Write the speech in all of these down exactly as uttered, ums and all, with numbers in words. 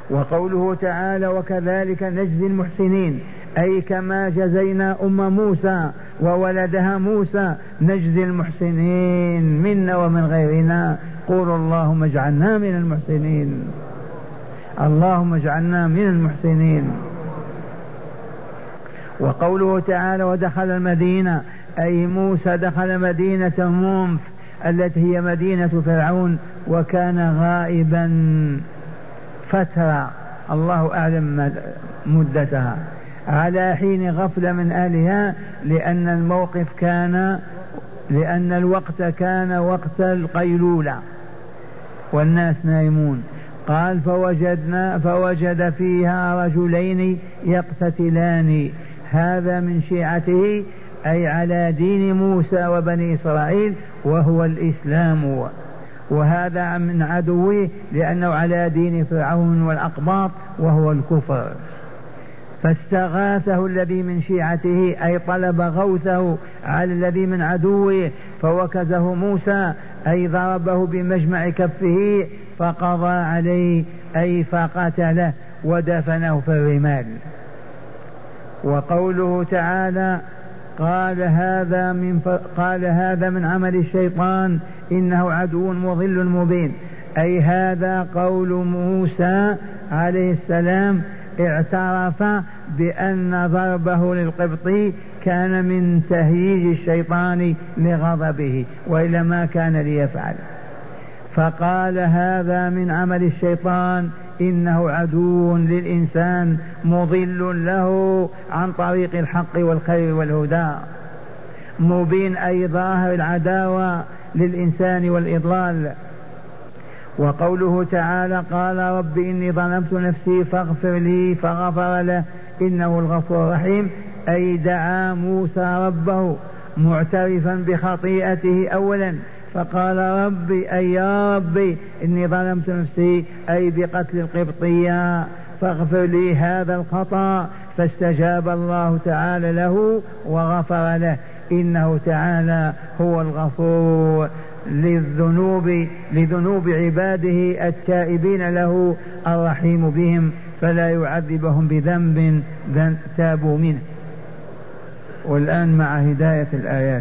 وقوله تعالى وكذلك نجزي المحسنين، أي كما جزينا أم موسى وولدها موسى نجزي المحسنين منا ومن غيرنا. قولوا اللهم اجعلنا من المحسنين، اللهم اجعلنا من المحسنين. وقوله تعالى ودخل المدينة، أي موسى دخل مدينة منف التي هي مدينة فرعون، وكان غائبا فترة الله أعلم مدتها، على حين غفلة من أهلها، لأن الموقف كان لأن الوقت كان وقت القيلولة والناس نائمون. قال فوجدنا فوجد فيها رجلين يقتتلان، هذا من شيعته أي على دين موسى وبني إسرائيل وهو الإسلام، وهذا من عدوه لأنه على دين فرعون والأقباط وهو الكفر. فاستغاثه الذي من شيعته أي طلب غوثه على الذي من عدوه، فوكزه موسى أي ضربه بمجمع كفه فقضى عليه أي فقتله ودفنه في الرمال. وقوله تعالى قال هذا من ف... قال هذا من عمل الشيطان إنه عدو مضل مبين، أي هذا قول موسى عليه السلام، اعترف بأن ضربه للقبطي كان من تهييج الشيطان لغضبه وإلا ما كان ليفعل، فقال هذا من عمل الشيطان إنه عدو للإنسان مضل له عن طريق الحق والخير والهدى، مبين أي ظاهر العداوة للإنسان والإضلال. وقوله تعالى قال رب إني ظلمت نفسي فاغفر لي فغفر له إنه الغفور الرحيم، أي دعا موسى ربه معترفا بخطيئته أولا، فقال ربي أي يا ربي إني ظلمت نفسي أي بقتل القبطية فاغفر لي هذا الخطأ، فاستجاب الله تعالى له وغفر له، إنه تعالى هو الغفور للذنوب لذنوب عباده التائبين له الرحيم بهم، فلا يعذبهم بذنب تابوا منه. والآن مع هداية الآيات.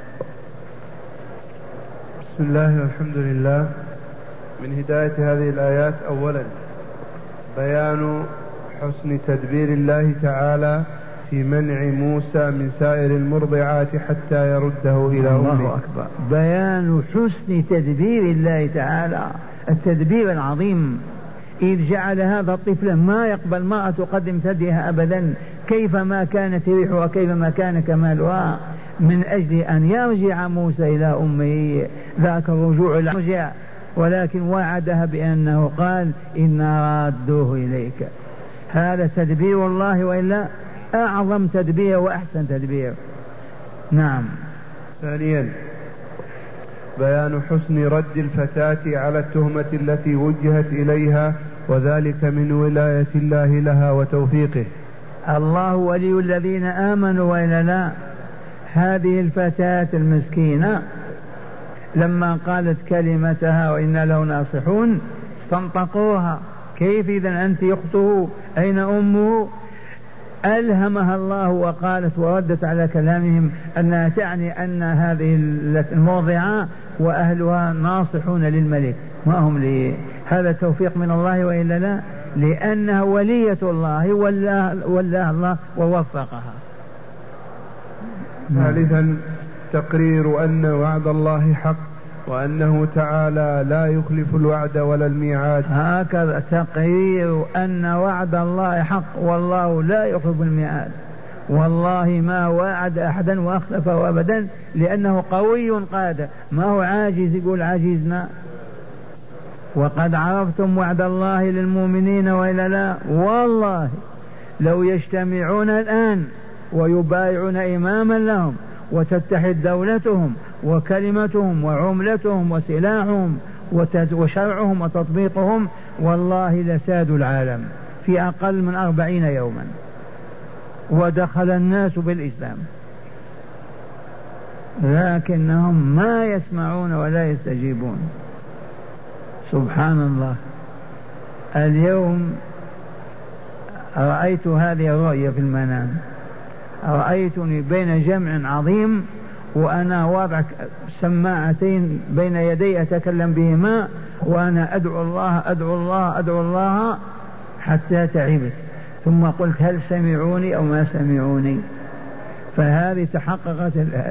بسم الله والحمد لله. من هداية هذه الآيات أولا بيان حسن تدبير الله تعالى في منع موسى من سائر المرضعات حتى يرده إلى أمه. الله أكبر. بيان حسن تدبير الله تعالى، التدبير العظيم، إذ جعل هذا الطفل ما يقبل ما تقدم ثديها أبدا كيفما كانت ريحها وكيفما كان كمالها، من أجل أن يرجع موسى إلى أمه، ذاك الرجوع الرجع، ولكن وعدها بأنه قال إنا رادوه إليك. هذا تدبير الله وإلا أعظم تدبير وأحسن تدبير. نعم. ثانيا بيان حسن رد الفتاة على التهمة التي وجهت إليها، وذلك من ولاية الله لها وتوفيقه. الله ولي الذين آمنوا وإلا لا. هذه الفتاة المسكينة لما قالت كلمتها وإنا له ناصحون استنطقوها، كيف إذن أنت أخته أين أمه؟ ألهمها الله وقالت وردت على كلامهم أنها تعني أن هذه الموضعة وأهلها ناصحون للملك، ما هم لي. هذا توفيق من الله وإلا لا، لأنها ولية الله ولا الله ووفقها. ثالثا تقرير أن وعد الله حق، وأنه تعالى لا يخلف الوعد ولا الميعاد. هكذا تقرير أن وعد الله حق والله لا يخلف الميعاد، والله ما وعد أحدا وأخلفه أبدا، لأنه قوي قادر، ما هو عاجز يقول عاجزنا. وقد عرفتم وعد الله للمؤمنين وإلا لا، والله لو يجتمعون الآن ويبايعون إماما لهم وتتحد دولتهم وكلمتهم وعملتهم وسلاحهم وشرعهم وتطبيقهم، والله لسادوا العالم في أقل من أربعين يوما، ودخل الناس بالإسلام، لكنهم ما يسمعون ولا يستجيبون. سبحان الله. اليوم رأيت هذه الرؤيا في المنام، رأيتني بين جمع عظيم وأنا واضع سماعتين بين يدي أتكلم بهما، وأنا أدعو الله أدعو الله أدعو الله حتى تعبت، ثم قلت هل سمعوني أو ما سمعوني؟ فهذه تحققت الآن.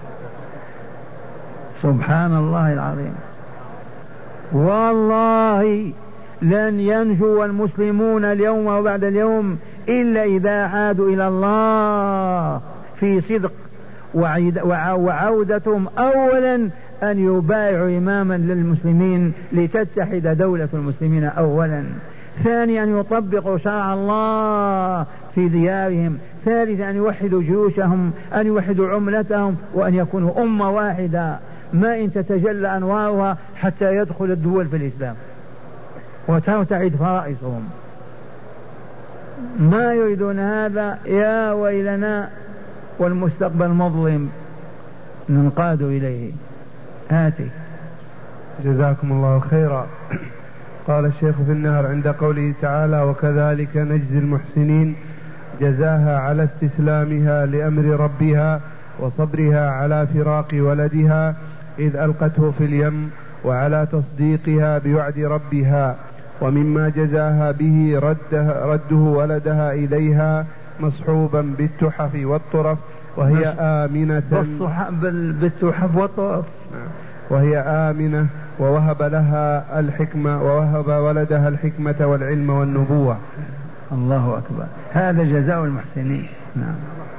سبحان الله العظيم. والله لن ينجو المسلمون اليوم وبعد اليوم إلا إذا عادوا إلى الله في صدق، وعودتهم أولا أن يبايعوا إماما للمسلمين لتتحد دولة المسلمين أولا، ثانيا أن يطبقوا شرع الله في ديارهم، ثالثا أن يوحدوا جيوشهم، أن يوحدوا عملتهم، وأن يكونوا أمة واحدة ما إن تتجلى أنوارها حتى يدخل الدول في الإسلام وترتعد فرائصهم. ما يريدون هذا. يا ويلنا والمستقبل مظلم ننقاد إليه. آتي. جزاكم الله خيرا. قال الشيخ في النهر عند قوله تعالى وكذلك نجزي المحسنين جزاها على استسلامها لأمر ربها وصبرها على فراق ولدها إذ ألقته في اليم، وعلى تصديقها بوعد ربها، ومما جزاها به رده, رده ولدها إليها مصحوبا بالتحف والطرف وهي آمنة بالتحف والطرف وهي آمنة، ووهب لها الحكمة ووهب ولدها الحكمة والعلم والنبوة. الله أكبر. هذا جزاء المحسنين. نعم.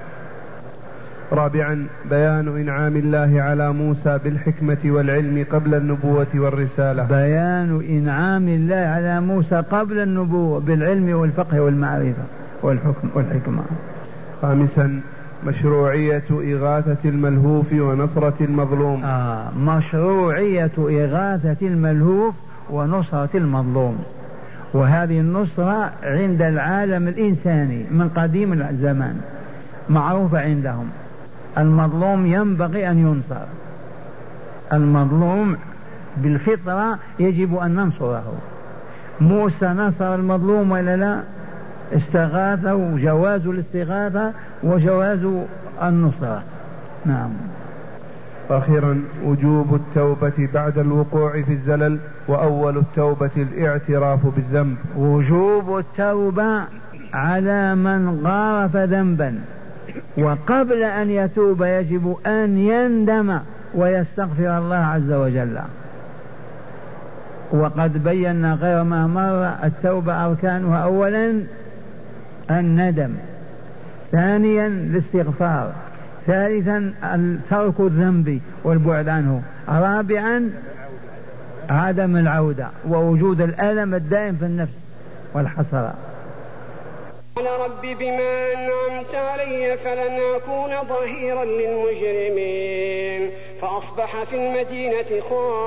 رابعا بيان إنعام الله على موسى بالحكمة والعلم قبل النبوة والرسالة. بيان إنعام الله على موسى قبل النبوة بالعلم والفقه والمعرفة والحكم والحكمة. خامسا مشروعية إغاثة الملهوف ونصرة المظلوم. آه مشروعية إغاثة الملهوف ونصرة المظلوم، وهذه النصرة عند العالم الإنساني من قديم الزمان معروفة عندهم. المظلوم ينبغي أن ينصر، المظلوم بالفطرة يجب أن ننصره. موسى نصر المظلوم ولا لا؟ استغاثه، وجواز الاستغاثة وجواز النصرة. نعم. أخيرا وجوب التوبة بعد الوقوع في الزلل، وأول التوبة الاعتراف بالذنب. وجوب التوبة على من غارف ذنبا، وقبل أن يتوب يجب أن يندم ويستغفر الله عز وجل. وقد بينا غير ما مر التوبة أركانها: أولا الندم، ثانيا الاستغفار، ثالثا ترك الذنب والبعد عنه، رابعا عدم العودة ووجود الألم الدائم في النفس والحسرة. قال رب بما أنعمت علي فلن أكون ظهيرا للمجرمين، فأصبح في المدينة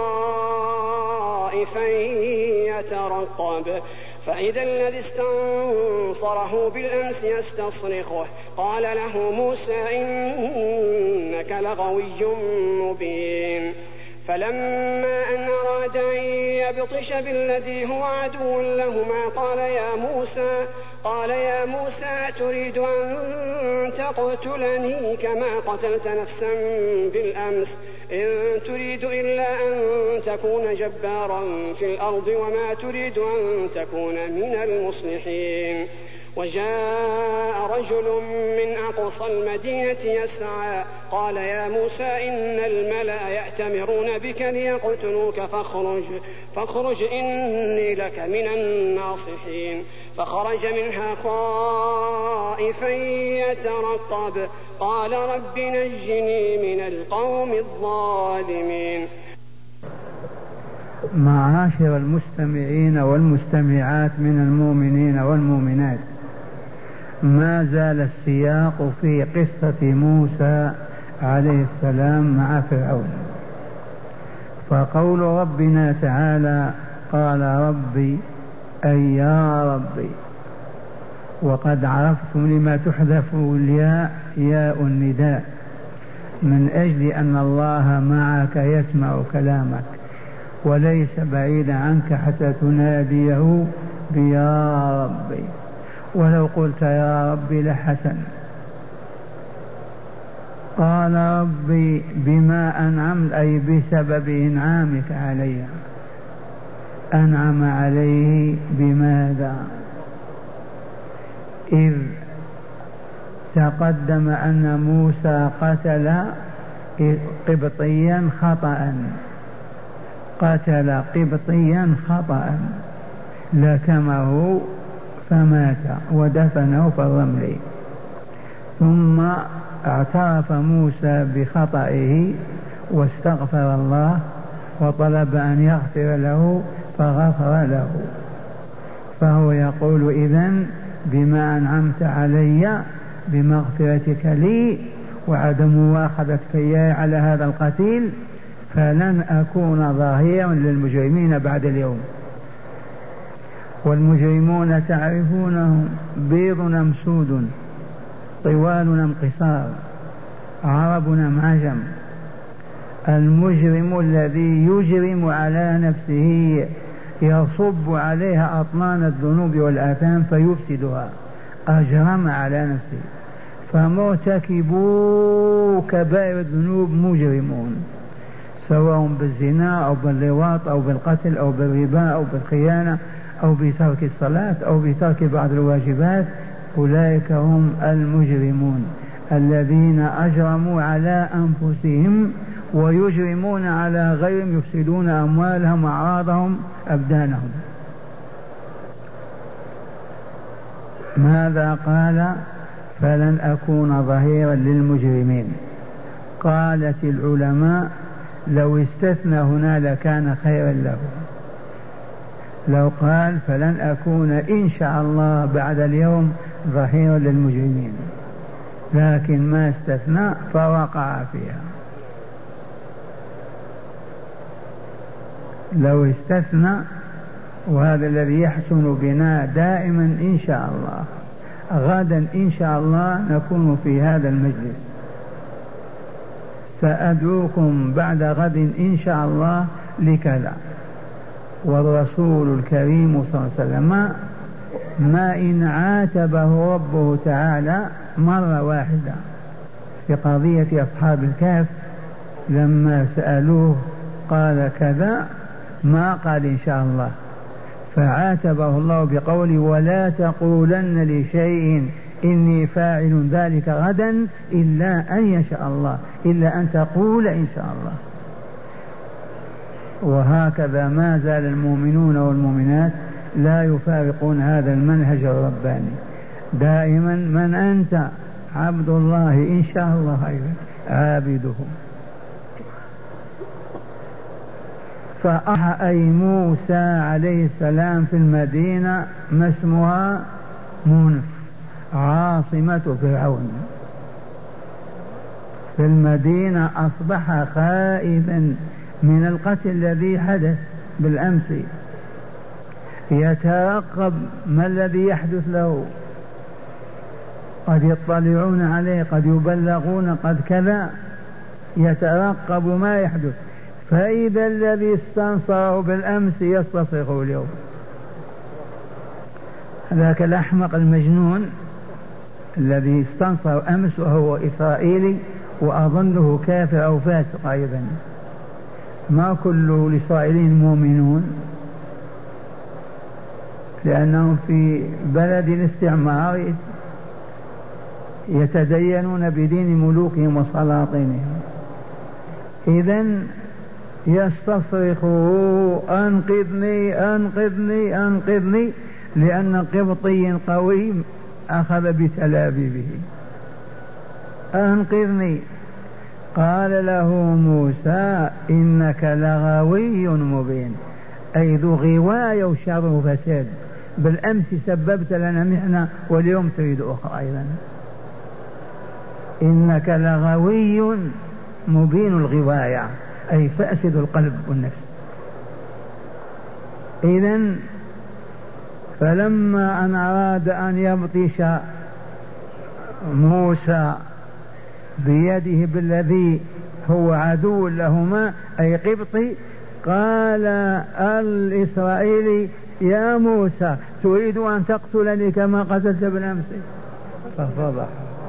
خائفا يترقب، فإذا الذي استنصره بالأمس يستصرخه، قال له موسى إنك لغوي مبين. فلما أن أراد أن يبطش بالذي هو عدو لهما قال يا موسى قال يا موسى تريد أن تقتلني كما قتلت نفسا بالأمس، إن تريد إلا أن تكون جبارا في الأرض وما تريد أن تكون من المصلحين. وجاء رجل من أقصى المدينة يسعى قال يا موسى إن الملأ يأتمرون بك ليقتلوك فاخرج, فاخرج إني لك من الناصحين. فخرج منها خائفا يترقب قال رب نجني من القوم الظالمين. معاشر المستمعين والمستمعات من المؤمنين والمؤمنات، ما زال السياق في قصة موسى عليه السلام مع فرعون. فقول ربنا تعالى قال ربي أي يا ربي، وقد عرفتم لما تحذف الياء ياء النداء من أجل أن الله معك يسمع كلامك وليس بعيد عنك حتى تناديه بيا ربي. ولو قلت يا ربي لحسن. قال ربي بما أنعمت أي بسبب إنعامك علي. أنعم عليه بماذا؟ إذ تقدم أن موسى قتل قبطيا خطأ، قتل قبطيا خطأ، لكمه فمات ودفنه في الرمل. ثم اعترف موسى بخطئه واستغفر الله وطلب أن يغفر له فغفر له. فهو يقول إذن بما أنعمت علي بمغفرتك لي وعدم مواخذتك إياي على هذا القتيل فلن أكون ظهيرا للمجرمين بعد اليوم. والمجرمون تعرفونهم بيض أم سود، طوال أم قصار، عرب أم عجم. المجرم الذي يجرم على نفسه يصب عليها أطنان الذنوب والآثام فيفسدها، أجرم على نفسه. فمرتكبو كبائر الذنوب مجرمون، سواء بالزنا أو باللواط أو بالقتل أو بالربا أو بالخيانة أو بترك الصلاة أو بترك بعض الواجبات. أولئك هم المجرمون الذين أجرموا على أنفسهم ويجرمون على غيرهم، يفسدون أموالهم وأعراضهم أبدانهم. ماذا قال؟ فلن أكون ظهيرا للمجرمين. قالت العلماء لو استثنى هنا لكان خيرا له، لو قال فلن أكون إن شاء الله بعد اليوم ظهيرا للمجرمين، لكن ما استثنى فوقع فيها. لو استثنى، وهذا الذي يحسن بنا دائما إن شاء الله، غدا إن شاء الله نكون في هذا المجلس، سأدعوكم بعد غد إن شاء الله لكذا. والرسول الكريم صلى الله عليه وسلم ما إن عاتبه ربه تعالى مرة واحدة في قضية أصحاب الكهف لما سألوه قال كذا، ما قال إن شاء الله، فعاتبه الله بقوله ولا تقولن لشيء إني فاعل ذلك غدا إلا أن يشاء الله، إلا أن تقول إن شاء الله. وهكذا ما زال المؤمنون والمؤمنات لا يفارقون هذا المنهج الرباني. دائما من أنت؟ عبد الله إن شاء الله أيضا عابده. فأح أي موسى عليه السلام في المدينة، ما اسمها؟ منف، عاصمة فرعون. في المدينة أصبح خائفا من القتل الذي حدث بالأمس، يترقب ما الذي يحدث له، قد يطلعون عليه، قد يبلغون، قد كذا، يترقب ما يحدث. فإذا الذي استنصره بالأمس يستصرخه اليوم. ذاك الأحمق المجنون الذي استنصر أمس وهو إسرائيلي وأظنه كافر أو فاسق أيضا، ما كل الإسرائيليين مؤمنون، لأنهم في بلد الاستعمار يتدينون بدين ملوكهم وسلاطينهم. إذن يستصرخه أنقذني أنقذني أنقذني، لأن قبطي قوي أخذ بتلابيبه، أنقذني. قال له موسى إنك لغوي مبين، أي ذو غواية وشر وفساد. بالأمس سببت لنا محنة واليوم تريد أخرى أيضا. إنك لغوي مبين الغواية، أي فاسد القلب والنفس. إذن فلما أن أراد أن يبطش موسى بيده بالذي هو عدو لهما أي قبطي، قال الإسرائيلي يا موسى تريد أن تقتلني كما قتلت بالأمس؟ ففضح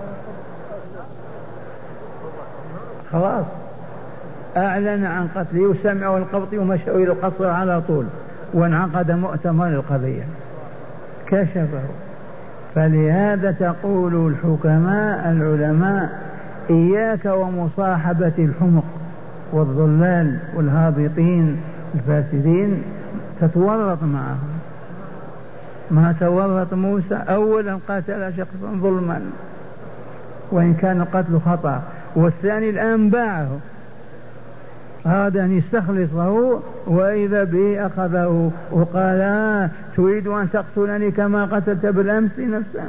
خلاص، أعلن عن قتله وسمعوا القبط ومشوا إلى القصر على طول، وانعقد مؤتمر القضية كشفه. فلهذا تقول الحكماء العلماء إياك ومصاحبة الحمق والضلال والهابطين الفاسدين، تتورط معهم. ما تورط موسى، أولا قتل شخصا ظلما وإن كان القتل خطأ، والثاني الآن باعه، هذا أن يستخلصه وإذا به أخذه وقال آه تريد أن تقتلني كما قتلت بالأمس نفسا،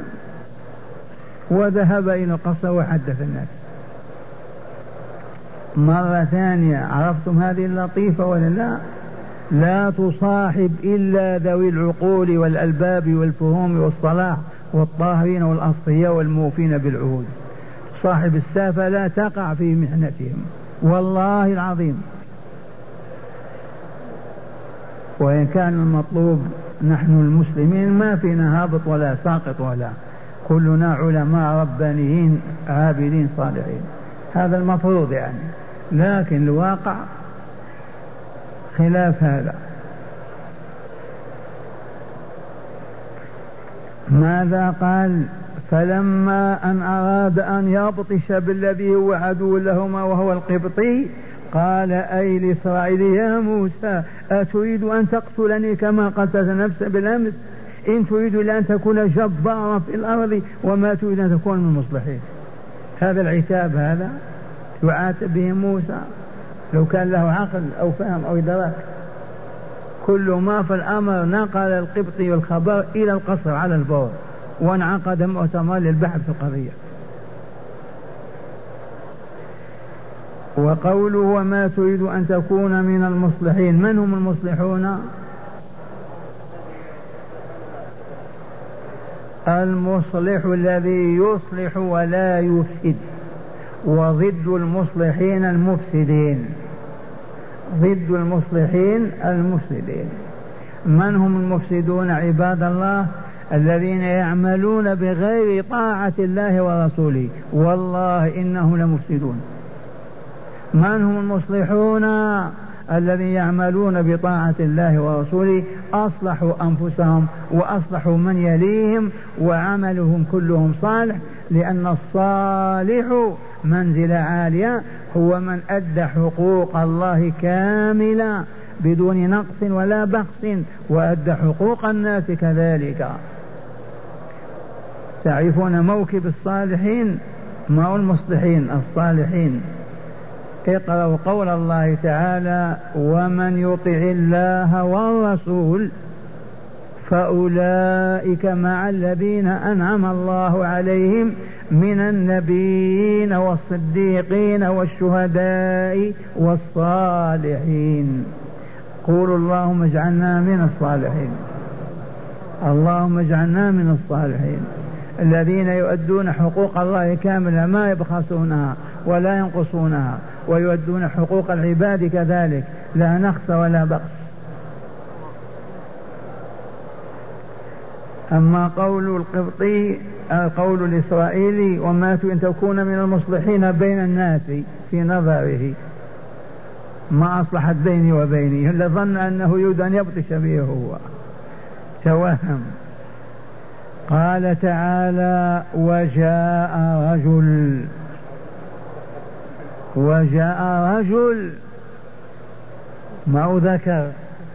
وذهب إلى القصر وحدث الناس. مرة ثانية، عرفتم هذه اللطيفة ولا لا؟ لا تصاحب إلا ذوي العقول والألباب والفهوم والصلاح والطاهرين والأصفياء والموفين بالعهود. صاحب السافة لا تقع في محنتهم والله العظيم. وإن كان المطلوب نحن المسلمين ما فينا هابط ولا ساقط، ولا كلنا علماء ربانيين عابدين صالحين، هذا المفروض يعني، لكن الواقع خلاف هذا. ماذا قال؟ فلما أن أراد أن يبطش بالذي هو عدو لهما وهو القبطي قال أي لإسرائيل يا موسى أتريد أن تقتلني كما قتلت نفسا بالأمس؟ إن تريد إلا أن تكون جبارا في الأرض وما تريد أن تكون من المصلحين. هذا العتاب هذا يعاتب به موسى لو كان له عقل أو فهم أو إدراك. كل ما في الأمر نقل القبطي والخبر إلى القصر على الفور، وانعقد مؤتمر للبحث في القضية. وقوله وما تريد أن تكون من المصلحين، من هم المصلحون؟ المصلح الذي يصلح ولا يفسد، وضد المصلحين المفسدين، ضد المصلحين المفسدين. من هم المفسدون عباد الله؟ الذين يعملون بغير طاعة الله ورسوله، والله إنهم لمفسدون. من هم المصلحون؟ الذين يعملون بطاعة الله ورسوله، أصلحوا أنفسهم وأصلحوا من يليهم وعملهم كلهم صالح، لأن الصالح منزلة عالية هو من أدى حقوق الله كاملة بدون نقص ولا بخس، وأدى حقوق الناس كذلك. تعرفون موكب الصالحين؟ ما هو المصلحين؟ الصالحين. اقرأوا قول الله تعالى ومن يطع الله والرسول فأولئك مع الذين أنعم الله عليهم من النبيين والصديقين والشهداء والصالحين. قولوا اللهم اجعلنا من الصالحين، اللهم اجعلنا من الصالحين الذين يؤدون حقوق الله كاملة ما يبخسونها ولا ينقصونها، ويؤدون حقوق العباد كذلك لا نقص ولا بخس. أما قول القبطي قول الإسرائيلي وما أن تكون من المصلحين بين الناس، في نظره ما أصلحت بيني وبيني، إلا ظن أنه يريد أن يبطش به هو، توهم. قال تعالى وجاء رجل، وجاء رجل ما ذكر.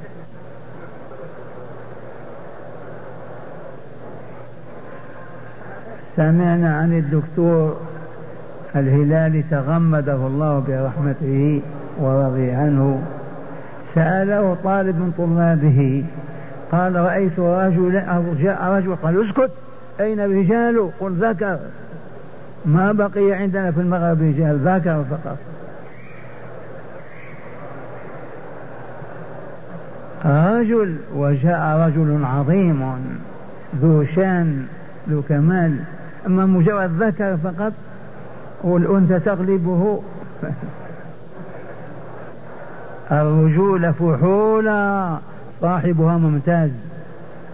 سمعنا عن الدكتور الهلالي تغمده الله برحمته ورضي عنه، سأله طالب من طلابه قال رأيت رجلا أو جاء رجل، قال اسكت أين الرجال؟ قل ذكر، ما بقي عندنا في المغرب رجال، ذكر فقط. رجل، وجاء رجل عظيم ذو شان ذو كمال، أما مجرد ذكر فقط والأنثى تغلبه. الرجولة فحولة صاحبها ممتاز،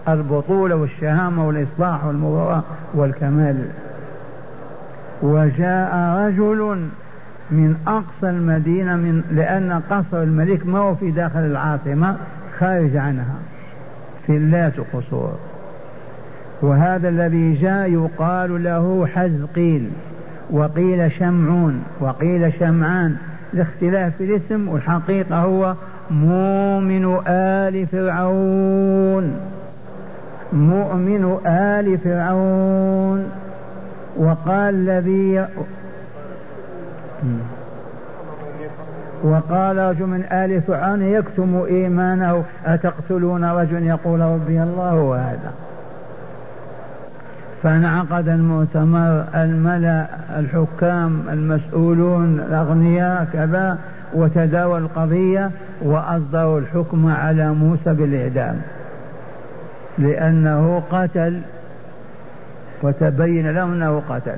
البطولة والشهامة والإصلاح والمباراة والكمال. وجاء رجل من أقصى المدينة، من لأن قصر الملك ما هو في داخل العاصمة، خارج عنها في اللات قصور. وهذا الذي جاء يقال له حزقيل، وقيل شمعون، وقيل شمعان، الاختلاف في الاسم، والحقيقة هو مؤمن آل فرعون، مؤمن آل فرعون. وقال الذي وقال رجل من آل فرعون يكتم إيمانه أتقتلون رجل يقول ربي الله. وهذا فانعقد المؤتمر، الملأ الحكام المسؤولون الأغنياء كذا، وتداول القضية وأصدروا الحكم على موسى بالإعدام لأنه قتل، وتبين لهم أنه قتل.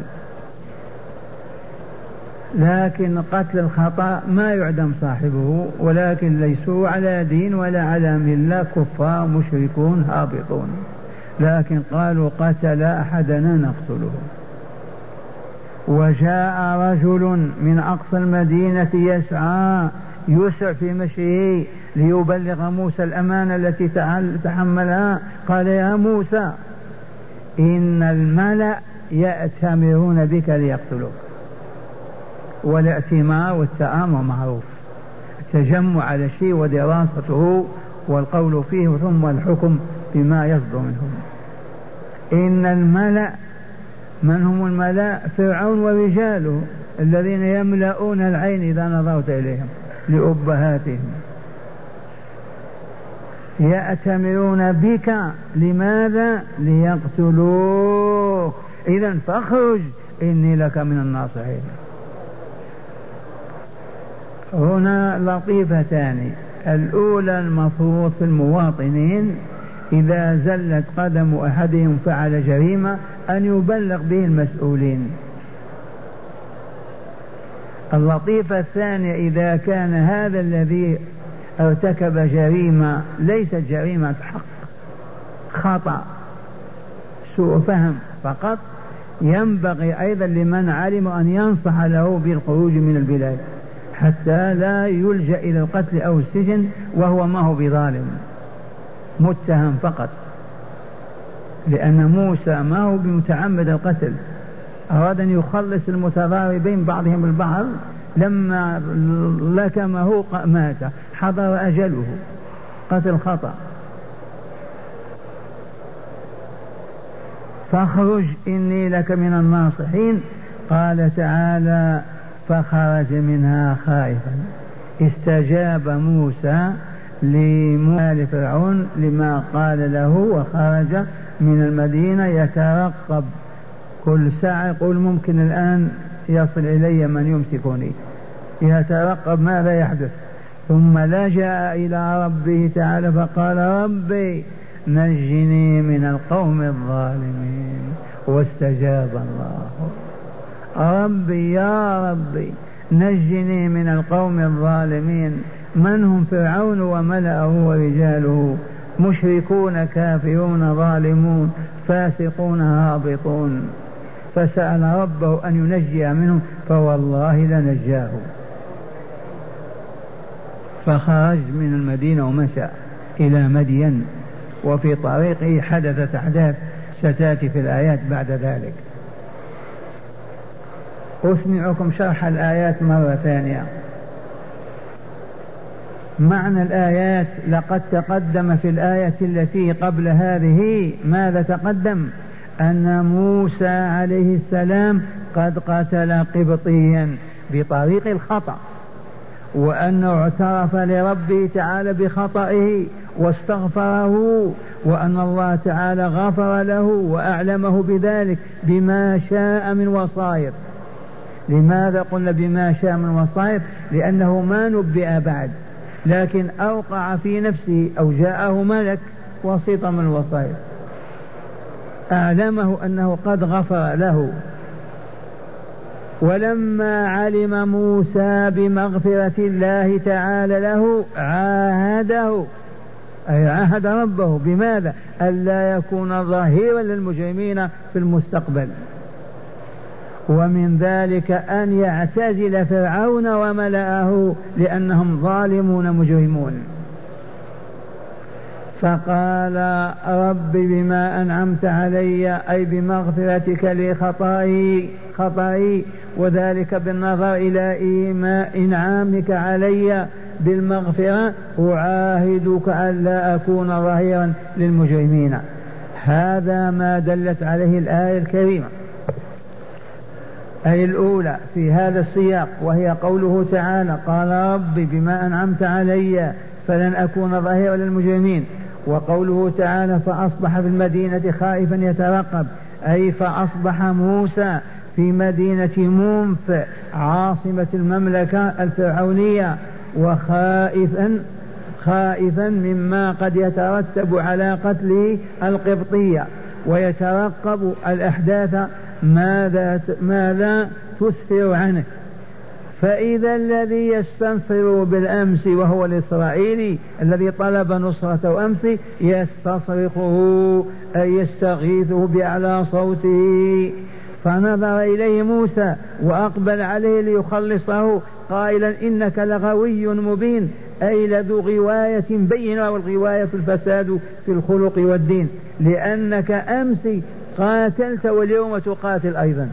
لكن قتل الخطأ ما يعدم صاحبه، ولكن ليسوا على دين ولا على ملة، كفار مشركون هابطون، لكن قالوا قتل أحدنا نقتله. وجاء رجل من أقصى المدينة يسعى، يسع في مشيه ليبلغ موسى الأمانة التي تحملها. قال يا موسى إن الملأ يأتمرون بك ليقتلوك. والائتمار والتآمر معروف، التجمع على الشيء ودراسته والقول فيه ثم الحكم بما يصدر منهم. إن الملأ، من هم الملأ؟ فرعون ورجاله الذين يملؤون العين إذا نظرت إليهم لأبهاتهم. يأتمرون بك لماذا؟ ليقتلوك، إذن فاخرج إني لك من الناصحين. هنا لطيفتان. الأولى المفروض في المواطنين إذا زلت قدم أحدهم فعل جريمة أن يبلغ به المسؤولين. اللطيفة الثانية إذا كان هذا الذي ارتكب جريمة ليست جريمة حق، خطأ، سوء فهم فقط، ينبغي أيضا لمن علم أن ينصح له بالخروج من البلاد حتى لا يلجأ إلى القتل أو السجن وهو ما هو بظالم، متهم فقط. لأن موسى ما هو بمتعمد القتل، أراد أن يخلص المتضاربين بعضهم البعض، لما لكمه مات، حضر أجله، قتل خطأ. فاخرج إني لك من الناصحين. قال تعالى فخرج منها خائفا. استجاب موسى لمال فرعون لما قال له، وخرج من المدينة يترقب كل ساعة، يقول ممكن الآن يصل إلي من يمسكني، يترقب ماذا يحدث. ثم لجأ إلى ربه تعالى فقال ربي نجني من القوم الظالمين. واستجاب الله، ربي يا ربي نجني من القوم الظالمين. من هم؟ فرعون وملأه ورجاله، مشركون كافرون ظالمون فاسقون هابطون. فسأل ربه أن ينجي منهم، فوالله لنجاه. فخرج من المدينة ومشى إلى مدين، وفي طريقه حدثت أحداث ستأتي في الآيات بعد ذلك. أسمعكم شرح الآيات مرة ثانية. معنى الآيات لقد تقدم في الآية التي قبل هذه، ماذا تقدم؟ أن موسى عليه السلام قد قتل قبطيا بطريق الخطأ، وأنه اعترف لربه تعالى بخطئه واستغفره، وأن الله تعالى غفر له وأعلمه بذلك بما شاء من وصايا. لماذا قلنا بما شاء من وصايا؟ لأنه ما نبئ بعد، لكن أوقع في نفسه أو جاءه ملك وسيط من الوصايا أعلمه أنه قد غفر له. ولما علم موسى بمغفرة الله تعالى له عاهده أي عاهد ربه بماذا؟ ألا يكون ظهيرا للمجرمين في المستقبل. ومن ذلك أن يعتزل فرعون وملأه لأنهم ظالمون مجرمون. فقال رب بما أنعمت علي أي بمغفرتك لي خطائي خطائي وذلك بالنظر إلى إنعامك علي بالمغفرة أعاهدك ألا أكون ظهيرا للمجرمين. هذا ما دلت عليه الآية الكريمة أي الأولى في هذا السياق، وهي قوله تعالى قال رب بما أنعمت علي فلن أكون ظهيرا للمجرمين. وقوله تعالى فأصبح في المدينة خائفا يترقب أي فأصبح موسى في مدينة منف عاصمة المملكة الفرعونية وخائفا خائفا مما قد يترتب على قتل القبطية، ويترقب الأحداث ماذا ماذا تسفر عنه. فإذا الذي يستنصر بالأمس وهو الإسرائيلي الذي طلب نصرته أمس يستصرخه أي يستغيثه بأعلى صوته. فنظر إليه موسى وأقبل عليه ليخلصه قائلا إنك لغوي مبين أي لذو غواية بينة، والغواية الفساد في الخلق والدين، لأنك أمس قاتلت واليوم تقاتل أيضا.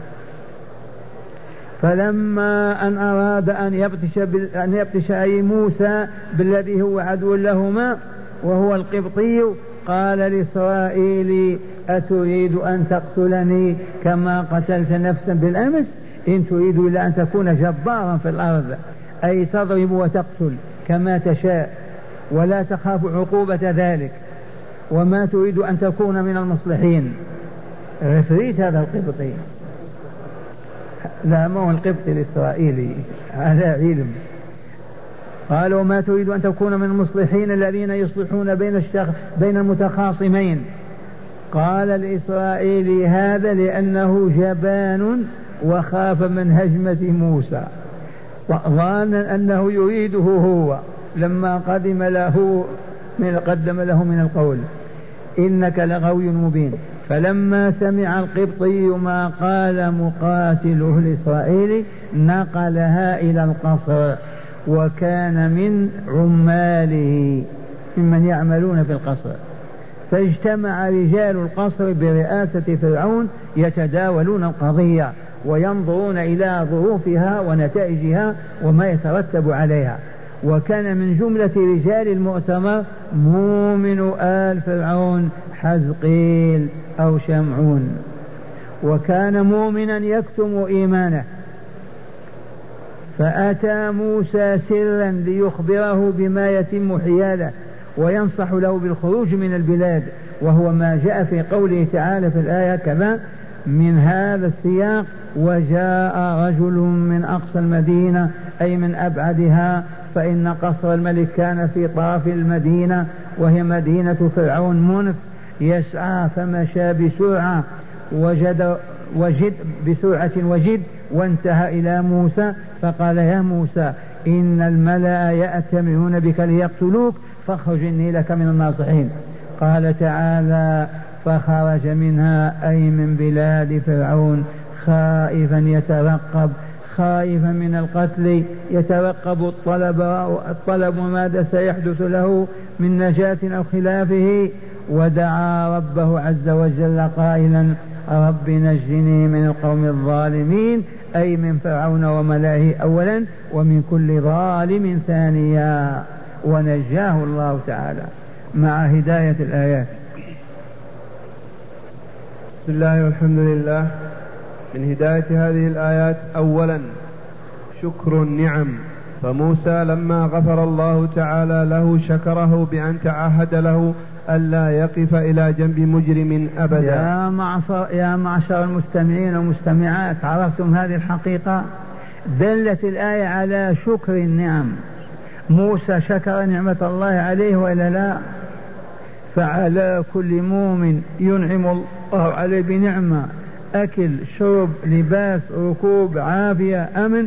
فلما أن أراد أن يبطش, أن يبطش أي موسى بالذي هو عدو لهما وهو القبطي قال لإسرائيل أتريد أن تقتلني كما قتلت نفسا بالأمس؟ إن تريد إلا أن تكون جبارا في الأرض أي تضرب وتقتل كما تشاء ولا تخاف عقوبة ذلك، وما تريد أن تكون من المصلحين. عفريت هذا القبطي، لا ما هو القبطي الإسرائيلي على علم. قالوا ما تريد أن تكون من المصلحين الذين يصلحون بين الشخص بين المتخاصمين. قال الإسرائيلي هذا لأنه جبان وخاف من هجمة موسى ظانا أنه يريده هو لما قدم له من قدم له من القول إنك لغوي مبين. فلما سمع القبطي ما قال مقاتله الإسرائيلي نقلها إلى القصر، وكان من عماله ممن يعملون في القصر. فاجتمع رجال القصر برئاسة فرعون يتداولون القضية وينظرون إلى ظروفها ونتائجها وما يترتب عليها. وكان من جملة رجال المؤتمر مؤمن آل فرعون حزقيل أو شمعون، وكان مؤمنا يكتم إيمانه. فأتى موسى سرا ليخبره بما يتم حياله وينصح له بالخروج من البلاد، وهو ما جاء في قوله تعالى في الآية كذا من هذا السياق وجاء رجل من أقصى المدينة أي من أبعدها، فإن قصر الملك كان في طرف المدينة وهي مدينة فرعون منف. يسعى فمشى بسرعة وجد وجد بسرعة وجد وانتهى إلى موسى فقال يا موسى إن الملأ يأتمرون بك ليقتلوك فاخرج إني لك من الناصحين. قال تعالى فخرج منها أي من بلاد فرعون خائفا يترقب، خائفا من القتل يترقب الطلب الطلب ماذا سيحدث له من نجاة أو خلافه. ودعا ربه عز وجل قائلا رب نجني من القوم الظالمين أي من فرعون وملئه أولا ومن كل ظالم ثانيا، ونجاه الله تعالى مع هداية الآيات. بسم الله والحمد لله. من هداية هذه الآيات أولا شكر النعم، فموسى لما غفر الله تعالى له شكره بأن تعهد له ألا يقف إلى جنب مجرم أبدا. يا معشر, يا معشر المستمعين والمستمعات، عرفتم هذه الحقيقة؟ دلت الآية على شكر النعم. موسى شكر نعمة الله عليه وإلا لا؟ فعلى كل مؤمن ينعم الله عليه بنعمة أكل شرب لباس ركوب عافية أمن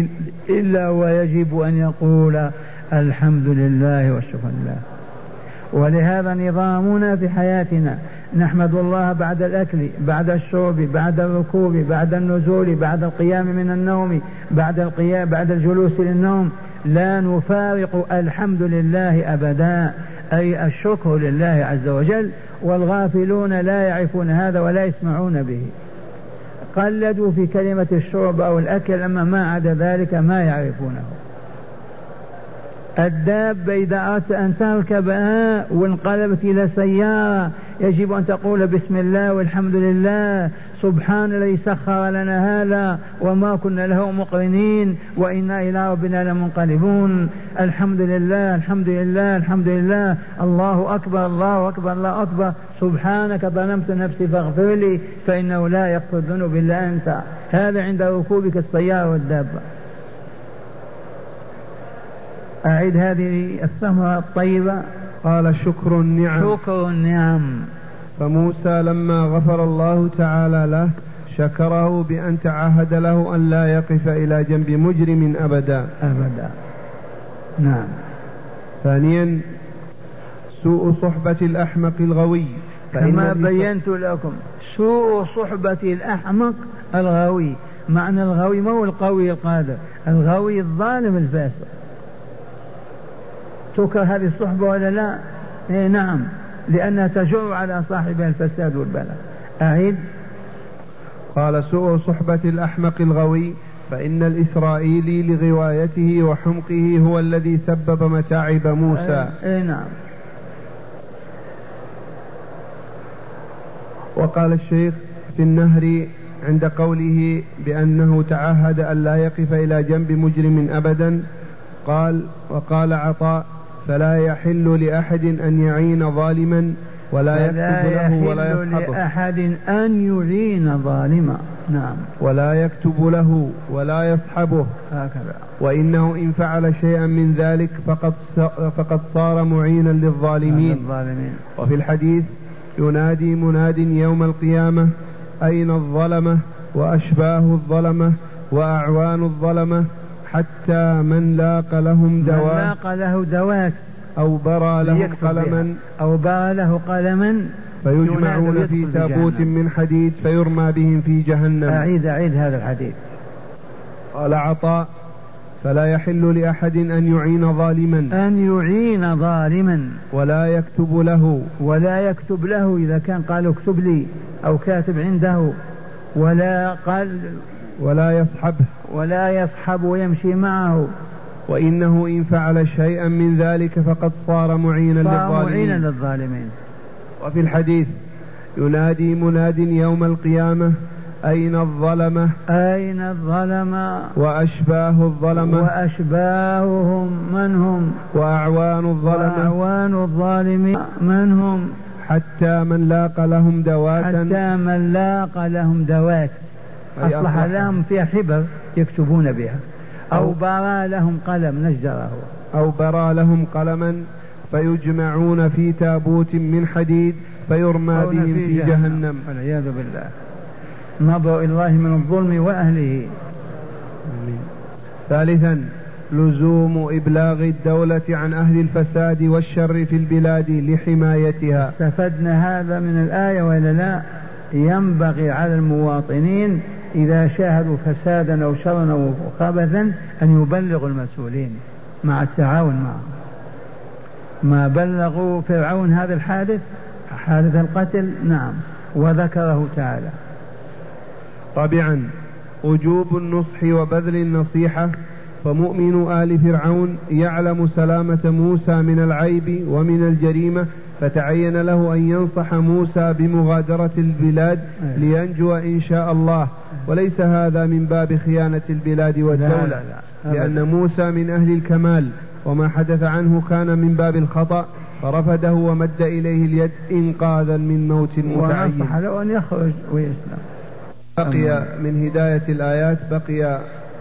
إلا ويجب أن يقول الحمد لله والشكر لله. ولهذا نظامنا في حياتنا نحمد الله بعد الأكل، بعد الشرب، بعد الركوب، بعد النزول، بعد القيام من النوم، بعد القيام، بعد الجلوس للنوم، لا نفارق الحمد لله أبدا، أي الشكر لله عز وجل. والغافلون لا يعرفون هذا ولا يسمعون به، قلدوا في كلمة الشرب أو الأكل، أما ما عدا ذلك ما يعرفونه. الدابة إذا أردت أن تركبها وانقلبت إلى سيارة يجب أن تقول بسم الله والحمد لله، سبحان الذي سخر لنا هذا وما كنا له مقرنين وإنا إلى ربنا لمنقلبون. الحمد لله الحمد لله الحمد لله، الله أكبر الله أكبر الله أكبر، سبحانك ظلمت نفسي فاغفر لي فإنه لا يغفر الذنوب إلا أنت. هذا عند ركوبك السيارة والدابة. أعد هذه الثمرة الطيبة. قال شكر النعم. شكر النعم. فموسى لما غفر الله تعالى له شكره بأن تعهد له أن لا يقف إلى جنب مجرم أبدا أبدا. نعم. ثانيا سوء صحبة الأحمق الغوي. كما بينت لكم سوء صحبة الأحمق الغوي. معنى الغوي ما هو القوي القادر، الغوي الظالم الفاسق. تكره هذه الصحبة ولا لا؟ إيه نعم، لأنها تجر على صاحبها الفساد والبلاء. أعيد. قال سوء صحبة الأحمق الغوي، فإن الإسرائيلي لغوايته وحمقه هو الذي سبب متاعب موسى. إيه نعم. وقال الشيخ في النهر عند قوله بأنه تعهد أن لا يقف إلى جنب مجرم أبدا، قال وقال عطاء فلا يحل لأحد أن يعين ظالما ولا يكتب له ولا يصحبه. لأحد أن يعين ظالما. نعم. ولا يكتب له ولا يصحبه هكذا. وإنه إن فعل شيئا من ذلك فقد فقد صار معينا للظالمين. وفي الحديث ينادي مناد يوم القيامة أين الظلمة وأشباه الظلمة وأعوان الظلمة حتى من لاق لهم دواء من لاق له دواء أو برى له قلما أو برى له قلما فيجمعون في تابوت من حديد فيرمى بهم في جهنم. أعيد أعيد هذا الحديث. قال عطاء فلا يحل لأحد أن يعين ظالما أن يعين ظالما ولا يكتب له ولا يكتب له إذا كان قال اكتب لي أو كاتب عنده، ولا قال ولا يصحبه ولا يصحب ويمشي معه. وإنه إن فعل شيئا من ذلك فقد صار معينا للظالمين. للظالمين. وفي الحديث ينادي مناد يوم القيامة أين الظلمة أين الظلمة وأشباه الظلمة وأشباههم من هم وأعوان الظلمة وأعوان الظالمين من هم حتى من لاق لهم دواتا حتى من لاق لهم دوات أصلح لهم فيها حبر يكتبون بها أو برى لهم قلم نجره أو برى لهم قلما فيجمعون في تابوت من حديد فيرمى بهم في, في جهنم والعياذ بالله. نظر إلى الله من الظلم وأهله. آمين. ثالثا لزوم إبلاغ الدولة عن أهل الفساد والشر في البلاد لحمايتها. استفدنا هذا من الآية ولا لا؟ ينبغي على المواطنين إذا شاهدوا فسادا أو شرا أو خبثا أن يبلغوا المسؤولين مع التعاون معهم. ما بلغوا فرعون هذا الحادث حادث القتل نعم وذكره تعالى. رابعا وجوب النصح وبذل النصيحة، فمؤمن آل فرعون يعلم سلامة موسى من العيب ومن الجريمة، فتعين له أن ينصح موسى بمغادرة البلاد لينجو إن شاء الله، وليس هذا من باب خيانة البلاد والدولة، لا لا لا. لأن موسى من أهل الكمال وما حدث عنه كان من باب الخطأ فرفده ومد إليه اليد إنقاذا من موت متعين. ونصح له أن يخرج ويسلم. بقي من هداية الآيات بقي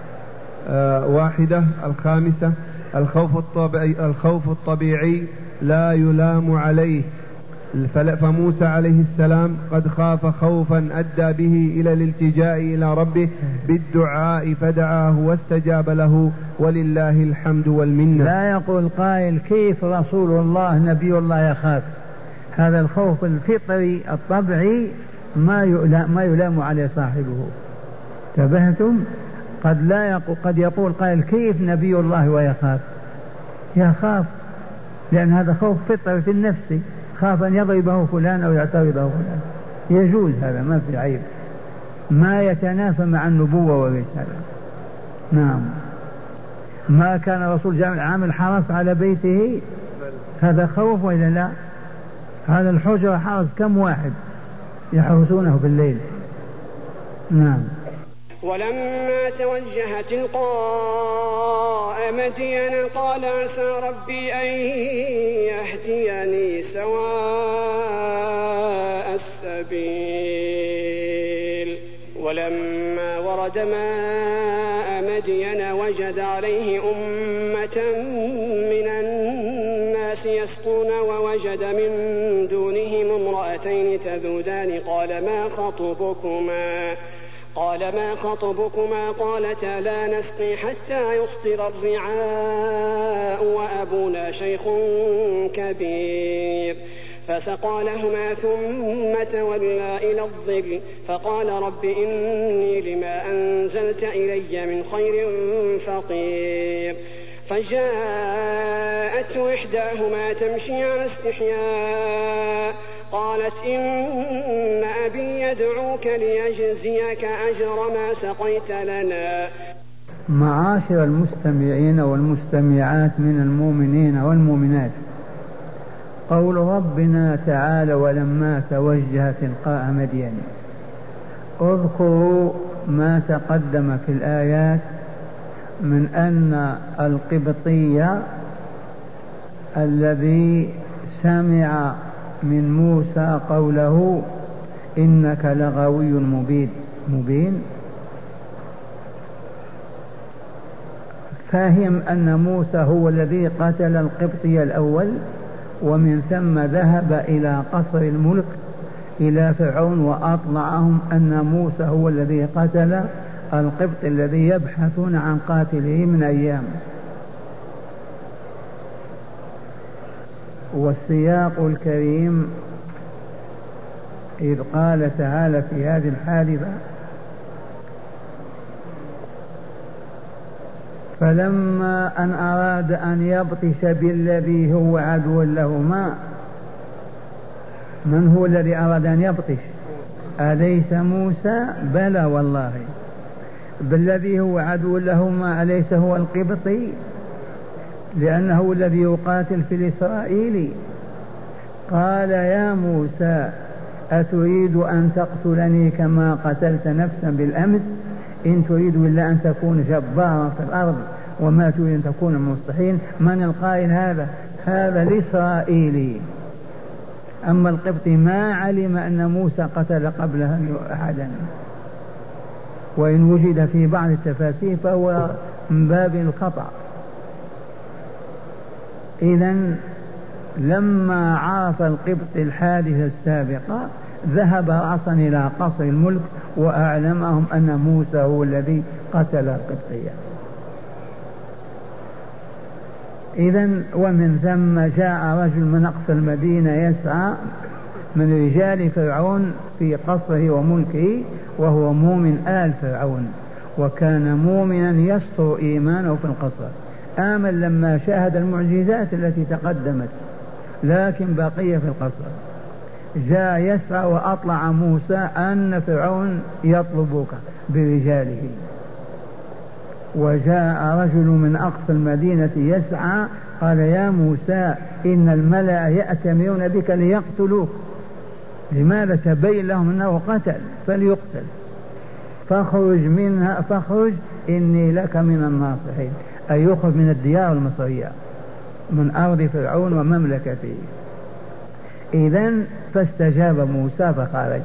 آه واحدة الخامسة الخوف الطبيعي, الخوف الطبيعي لا يلام عليه، فموسى عليه السلام قد خاف خوفا أدى به إلى الالتجاء إلى ربه بالدعاء فدعاه واستجاب له، ولله الحمد والمنة. لا يقول قائل كيف رسول الله نبي الله يخاف؟ هذا الخوف الفطري الطبيعي ما يلام, ما يلام عليه صاحبه. تبهتم؟ قد لا يقول قد يقول قائل كيف نبي الله ويخاف؟ يخاف لأن هذا خوف فطري في النفس، خاف أن يضربه فلان أو يعترضه فلان، يجوز هذا ما في عيب، ما يتنافى مع النبوة والرسالة. نعم. ما كان الرسول عامل حرس على بيته، هذا خوف وإلا لا؟ هذا الحجرة حرس كم واحد يحرسونه بالليل. نعم. ولما توجه تلقاء مدين قال عسى ربي أن يهديني سواء السبيل. ولما ورد ماء مدين وجد عليه أمة من الناس يسقون ووجد من دونهم امرأتين تذودان قال ما خطبكما قال ما خطبكما قالتا لا نسقي حتى يصدر الرعاء وأبونا شيخ كبير. فسقى لهما ثم تولى إلى الظل فقال رب إني لما أنزلت إلي من خير فقير. فجاءته إحداهما تمشي على استحياء قالت إن أبي يدعوك ليجزيك أجر ما سقيت لنا. معاشر المستمعين والمستمعات من المؤمنين والمؤمنات، قول ربنا تعالى ولما توجه تلقاء مدين، اذكروا ما تقدم في الآيات من أن القبطي الذي سمع من موسى قوله إنك لغوي مبين مبين فهم أن موسى هو الذي قتل القبطي الأول، ومن ثم ذهب إلى قصر الملك إلى فرعون وأطلعهم أن موسى هو الذي قتل القبط الذي يبحثون عن قاتله من أيام. والسياق الكريم إذ قال تعالى في هذه الحادثة فلما أن أراد أن يبطش بالذي هو عدو لهما. من هو الذي أراد أن يبطش؟ أليس موسى؟ بلى والله. بالذي هو عدو لهما أليس هو القبطي؟ لأنه الذي يقاتل في الإسرائيلي. قال يا موسى أتريد أن تقتلني كما قتلت نفسا بالأمس؟ إن تريد إلا أن تكون جبارا في الأرض وما تريد أن تكون من المصلحين. من القائل هذا؟ هذا الإسرائيلي. أما القبطي ما علم أن موسى قتل قبلها أحدا، وإن وجد في بعض التفاسير فهو من باب الخطأ. إذن لما عرف القبط الحادثة السابقة ذهب رأسا إلى قصر الملك وأعلمهم أن موسى هو الذي قتل القبطية. إذن ومن ثم جاء رجل من أقصى المدينة يسعى من رجال فرعون في قصره وملكه، وهو مؤمن آل فرعون، وكان مؤمنا يستر إيمانه في القصر. آمن لما شاهد المعجزات التي تقدمت، لكن بقي في القصر. جاء يسعى وأطلع موسى أن فرعون يطلبك برجاله. وجاء رجل من أقصى المدينة يسعى قال يا موسى إن الملأ يأتمرون بك ليقتلوك. لماذا؟ تبين لهم أنه قتل فليقتل. فاخرج منها فاخرج إني لك من الناصحين، أي يخرج من الديار المصرية من أرض فرعون ومملكته. إذن فاستجاب موسى فخرج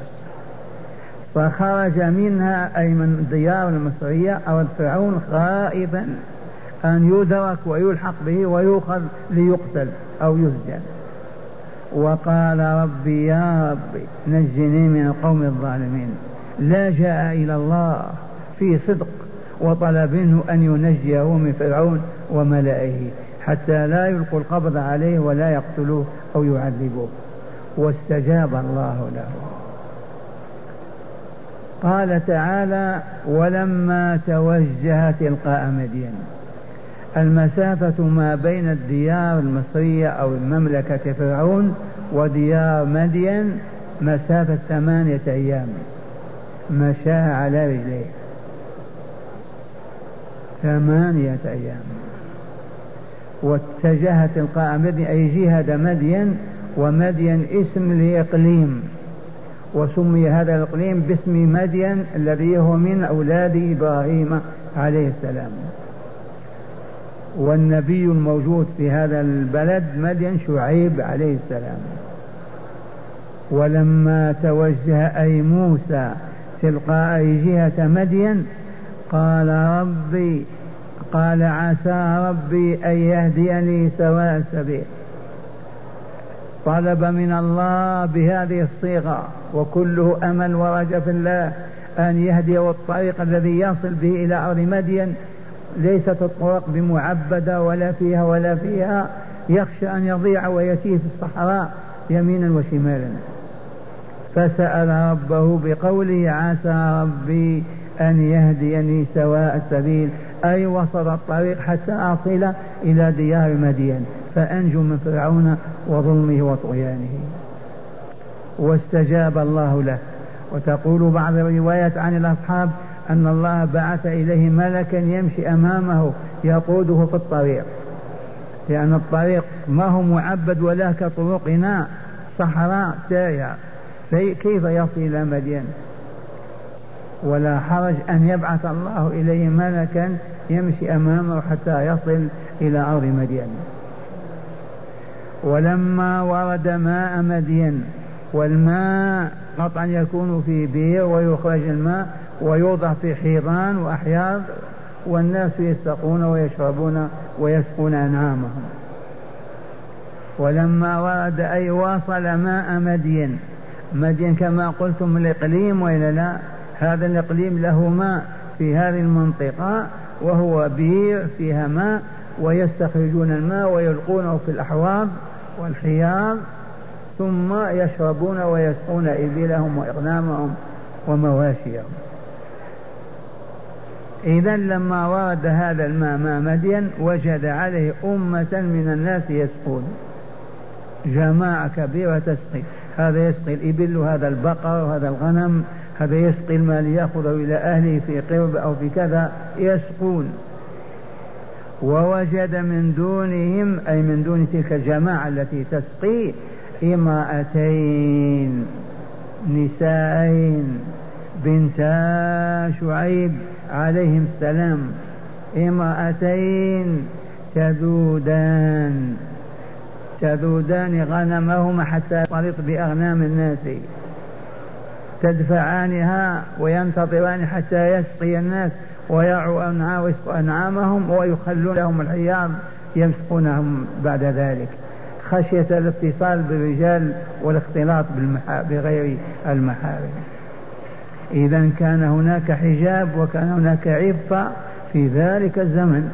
فخرج منها أي من الديار المصرية أرض فرعون خائفا أن يدرك ويلحق به ويؤخذ ليقتل أو يسجن. وقال ربي يا ربي نجني من القوم الظالمين. لجأ إلى الله في صدق وطلب منه أن ينجيه من فرعون وملئه حتى لا يلقوا القبض عليه ولا يقتلوه أو يعذبوه، واستجاب الله له. قال تعالى: ولما توجه تلقاء مدين. المسافة ما بين الديار المصرية أو المملكة فرعون وديار مدين مسافة ثمانية أيام، مشى على رجليه ثمانية أيام. واتجه تلقاء مدين أي جهة مدين، ومدين اسم لإقليم، وسمي هذا الإقليم باسم مدين الذي هو من أولاد إبراهيم عليه السلام. والنبي الموجود في هذا البلد مدين شعيب عليه السلام. ولما توجه أي موسى تلقاء جهة مدين قال ربي قال عسى ربي أن يهديني سواء السبيل. طلب من الله بهذه الصيغة وكله أمل ورجاء في الله أن يهديه الطريق الذي يصل به إلى أرض مدين. ليست الطرق بمعبدة ولا فيها ولا فيها، يخشى أن يضيع ويتيه في الصحراء يمينا وشمالا. فسأل ربه بقوله عسى ربي أن يهديني سواء السبيل، أي وسط الطريق حتى أصل إلى ديار مدين فأنجو من فرعون وظلمه وطغيانه. واستجاب الله له. وتقول بعض الروايات عن الأصحاب أن الله بعث إليه ملكا يمشي أمامه يقوده في الطريق، لأن الطريق ما هو معبد ولا كطرقنا صحراء تايهة، كيف يصل إلى مدين؟ ولا حرج أن يبعث الله إليه ملكا يمشي أمامه حتى يصل إلى أرض مدين. ولما ورد ماء مدين، والماء قطعا يكون في بير ويخرج الماء ويوضع في حيضان وأحياض والناس يسقون ويشربون ويسقون أنعامهم. ولما ورد أي واصل ماء مدين. مدين كما قلتم الإقليم وإلا لا؟ هذا الإقليم له ماء في هذه المنطقة وهو بير فيها ماء، ويستخرجون الماء ويلقونه في الأحواض والحياض ثم يشربون ويسقون إبلهم وإغنامهم ومواشيهم. إذا لما ورد هذا الماء ماء مدين وجد عليه أمة من الناس يسقون، جماعة كبيرة تسقي، هذا يسقي الإبل وهذا البقر وهذا الغنم، هذا يسقي الماء ليأخذه إلى أهله في قرب أو في كذا، يسقون. ووجد من دونهم أي من دون تلك الجماعة التي تسقي امرأتين نسائين بنتا شعيب عليهم السلام، امرأتين تذودان تذودان غنمهما حتى يطلق بأغنام الناس، تدفعانها وينتظران حتى يسقي الناس ويرعوا أنعامهم ويخلون لهم الحياض يمسكونهم بعد ذلك خشية الاتصال بالرجال والاختلاط بغير المحارم. إذا كان هناك حجاب وكان هناك عفة في ذلك الزمن.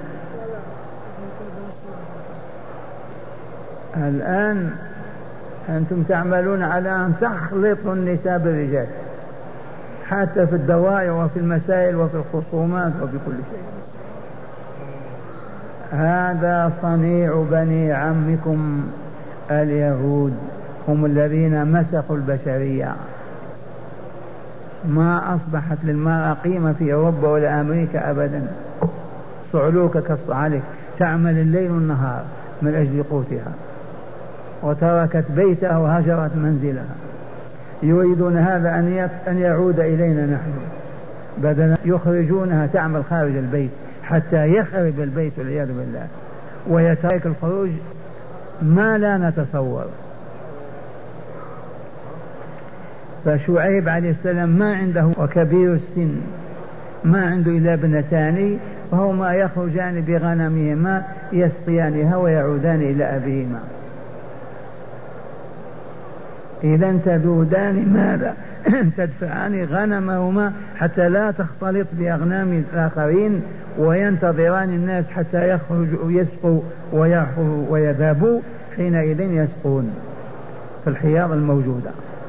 الآن أنتم تعملون على أن تخلطوا النساء بالرجال حتى في الدوائر وفي المسائل وفي الخصومات وفي كل شيء. هذا صنيع بني عمكم اليهود، هم الذين مسخوا البشرية. ما أصبحت للمرأة قيمة في أوروبا ولا أمريكا أبدا، صعلوك كالصعلك، تعمل الليل والنهار من أجل قوتها، وتركت بيتها وهجرت منزلها. يريدون هذا أن يعود إلينا نحن، بدلا يخرجونها تعمل خارج البيت حتى يخرب البيت والعياذ بالله، ويترك الخروج ما لا نتصور. فشعيب عليه السلام ما عنده وكبير السن ما عنده إلا ابنتان، وهما يخرجان بغنمهما يسقيانها ويعودان إلى أبيهما. إذا تذودان ماذا؟ تدفعان غنمهما حتى لا تختلط بأغنام الآخرين، وينتظران الناس حتى يخرجوا يسقوا ويرحوا ويذهبوا، حينئذ يسقون في الحياض الموجودة.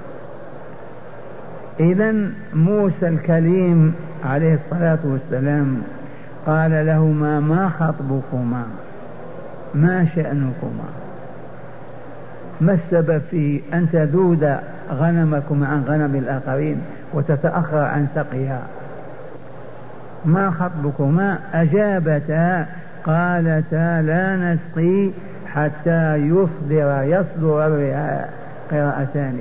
إذا موسى الكليم عليه الصلاة والسلام قال لهما: ما خطبكما؟ ما شأنكما؟ ما السبب في أن تذود غنمكم عن غنم الآخرين وتتأخر عن سقيها؟ ما خطبكما؟ أجابتا قالتا: لا نسقي حتى يصدر يصدر الرعاء، قراءتان،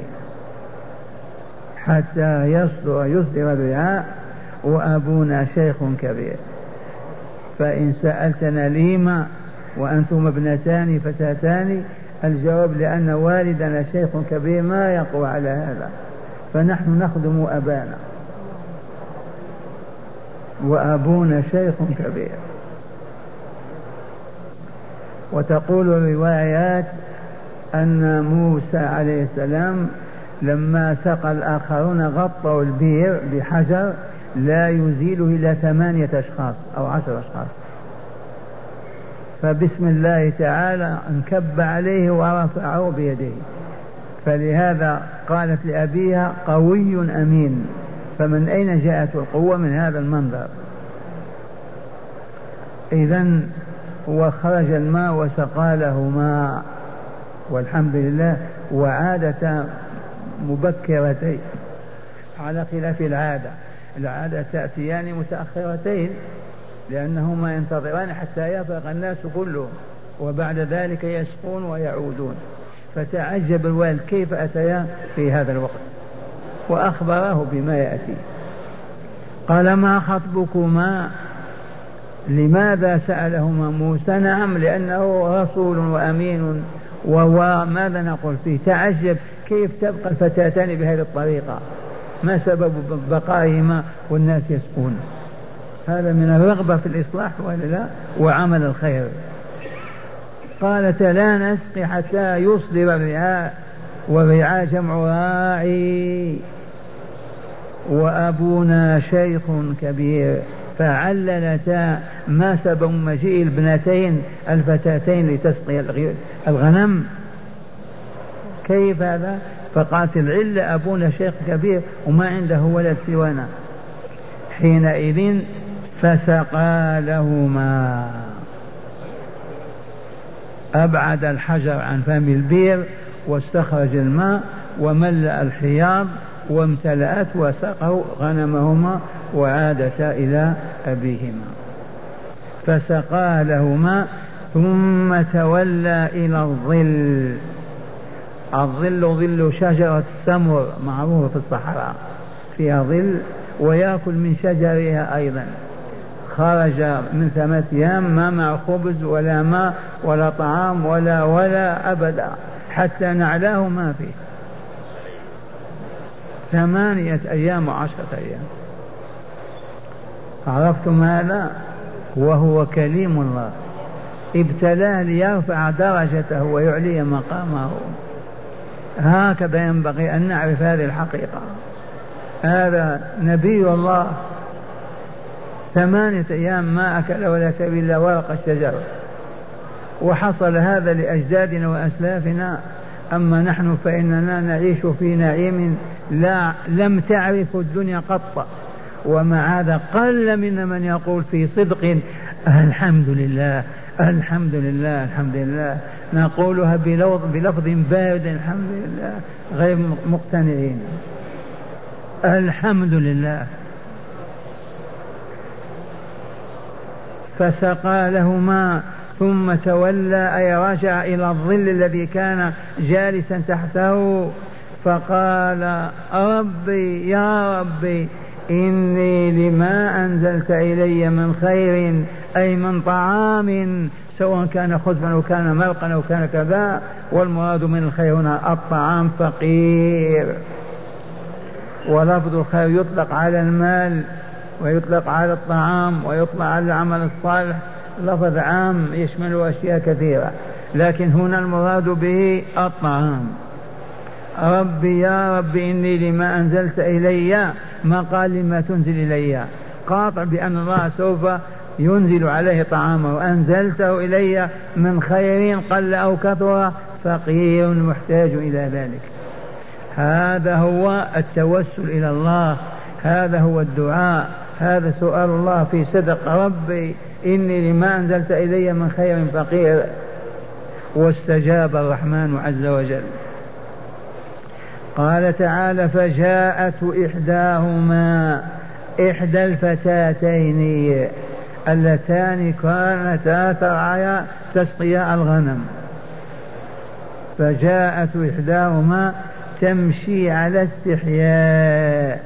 حتى يصدر يصدر الرعاء وأبونا شيخ كبير. فإن سألتنا لما وأنتم ابنتان فتاتان، الجواب: لأن والدنا شيخ كبير ما يقوى على هذا، فنحن نخدم أبانا وأبونا شيخ كبير. وتقول الروايات أن موسى عليه السلام لما سقى الآخرون غطوا البئر بحجر لا يزيله إلا ثمانية أشخاص أو عشر أشخاص، فبسم الله تعالى انكب عليه ورفعه بيده. فلهذا قالت لأبيها: قوي أمين. فمن أين جاءت القوة؟ من هذا المنظر. إذن وخرج الماء وسقى لهما، والحمد لله، وعادتا مبكرتين على خلاف العادة. العادة تأتيان متأخرتين لأنهما ينتظران حتى يفرغ الناس كلهم، وبعد ذلك يسقون ويعودون. فتعجب الوالد كيف أتيا في هذا الوقت، وأخبره بما يأتي. قال: ما خطبكما؟ لماذا سألهما موسى؟ نعم، لأنه رسول وأمين، وهو ماذا نقول فيه؟ تعجب كيف تبقى الفتاتان بهذه الطريقة، ما سبب بقائهما والناس يسقون؟ هذا من الرغبة في الإصلاح ولا لا، وعمل الخير. قالت: لا نسقي حتى يصدر الرعاء، والرعاء جمع راعي، وأبونا شيخ كبير. فعللتا ما سبب مجيء الابنتين الفتاتين لتسقي الغنم، كيف هذا؟ فقالت: العلة أبونا شيخ كبير وما عنده ولد سوانا. حينئذ فسقى لهما، أبعد الحجر عن فم البئر واستخرج الماء وملأ الحياض وامتلأت، وسقوا غنمهما وعادتا إلى أبيهما. فسقى لهما ثم تولى إلى الظل. الظل ظل شجرة السمر معروفة في الصحراء، فيها ظل ويأكل من شجرها أيضا. خرج من ثلاثة أيام ما مع خبز ولا ماء ولا طعام ولا ولا أبدا، حتى نعلاه ما فيه. ثمانية أيام وعشرة أيام. عرفتم هذا؟ وهو كليم الله، ابتلاه ليرفع درجته ويعلي مقامه. هكذا ينبغي أن نعرف هذه الحقيقة. هذا نبي الله ثمانية أيام ما أكل ولا شرب إلا ورق الشجر، وحصل هذا لأجدادنا وأسلافنا. أما نحن فإننا نعيش في نعيم لا لم تعرف الدنيا قط، ومع هذا قل من من يقول في صدق: الحمد لله الحمد لله الحمد لله. نقولها بلفظ بارد: الحمد لله، غير مقتنعين. الحمد لله. فسقى لهما ثم تولى، أي رجع إلى الظل الذي كان جالسا تحته، فقال: ربي يا ربي إني لما أنزلت إلي من خير، أي من طعام، سواء كان خبزا أو كان مرقا أو كان كذا، والمراد من الخير هنا الطعام، فقير. ولفظ الخير يطلق على المال ويطلق على الطعام ويطلق على العمل الصالح، لفظ عام يشمل أشياء كثيرة، لكن هنا المراد به الطعام. ربي يا ربي إني لما أنزلت إلي، ما قال لما تنزل إلي، قاطع بأن الله سوف ينزل عليه طعامه، وأنزلته إلي من خير قل أو كثر فقير محتاج إلى ذلك. هذا هو التوسل إلى الله، هذا هو الدعاء، هذا سؤال الله في صدق، ربي إني لما أنزلت إلي من خير فقير. واستجاب الرحمن عز وجل. قال تعالى فجاءت إحداهما، إحدى الفتاتين اللتان كانتا ترعيا تسقيا الغنم، فجاءت إحداهما تمشي على استحياء،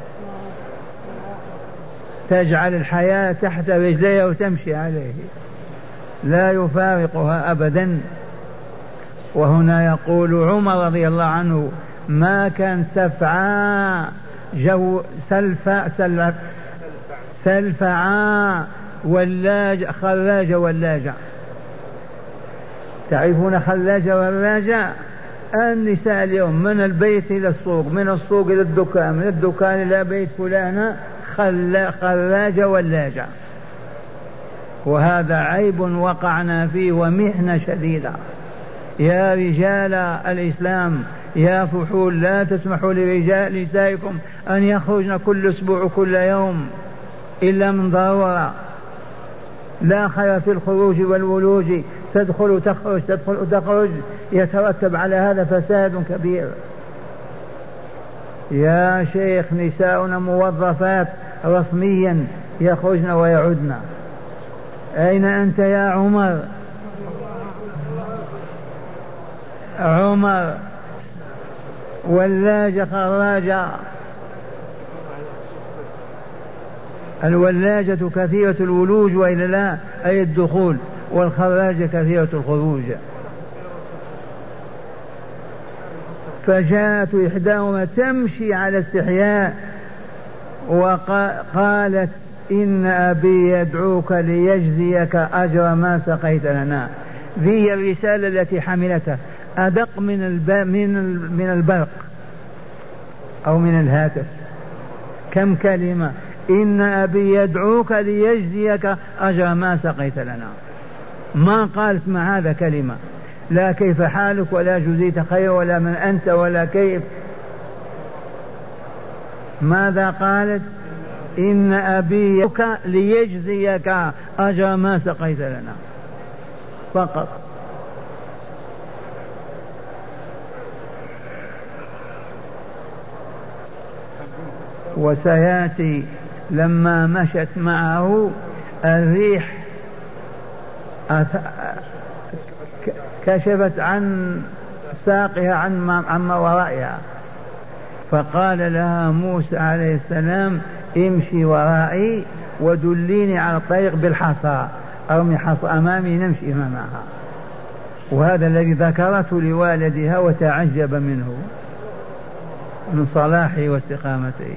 تجعل الحياة تحت رجليها وتمشي عليه، لا يفارقها أبدا. وهنا يقول عمر رضي الله عنه ما كان سفعا جو سلفا سلف سلفعا ولاج خلاجة ولاجة. تعرفون خلاجة ولاجة؟ النساء اليوم من البيت إلى السوق، من السوق إلى الدكان، من الدكان إلى بيت فلانة، خلاجة ولاجة. وهذا عيب وقعنا فيه ومحنة شديدة. يا رجال الإسلام يا فحول لا تسمحوا لرجال نسائكم أن يخرجن كل أسبوع كل يوم إلا من ضرورة. لا خير في الخروج والولوج، تدخل تخرج تدخل تخرج، يترتب على هذا فساد كبير. يا شيخ نساؤنا موظفات رسميا يخرجن ويعودن، أين أنت يا عمر؟ عمر ولاجة خراجة. الولاجة كثيرة الولوج وإلا لا، أي الدخول، والخراجة كثيرة الخروج. فجاءت إحداهما تمشي على استحياء وقالت إن أبي يدعوك ليجزيك أجر ما سقيت لنا. ذي الرسالة التي حملتها أدق من الب... من من البرق أو من الهاتف. كم كلمة؟ إن أبي يدعوك ليجزيك أجر ما سقيت لنا. ما قالت مع هذا كلمة، لا كيف حالك ولا جزيت خير ولا من أنت ولا كيف. ماذا قالت؟ إن أبي يدعوك ليجزيك أجر ما سقيت لنا فقط. وسيأتي لما مشت معه الريح كشفت عن ساقها عن ما ورائها، فقال لها موسى عليه السلام امشي ورائي ودليني على الطريق بالحصى، أرمي حصى أمامي نمشي معها. وهذا الذي ذكرته لوالدها وتعجب منه من صلاحه واستقامته.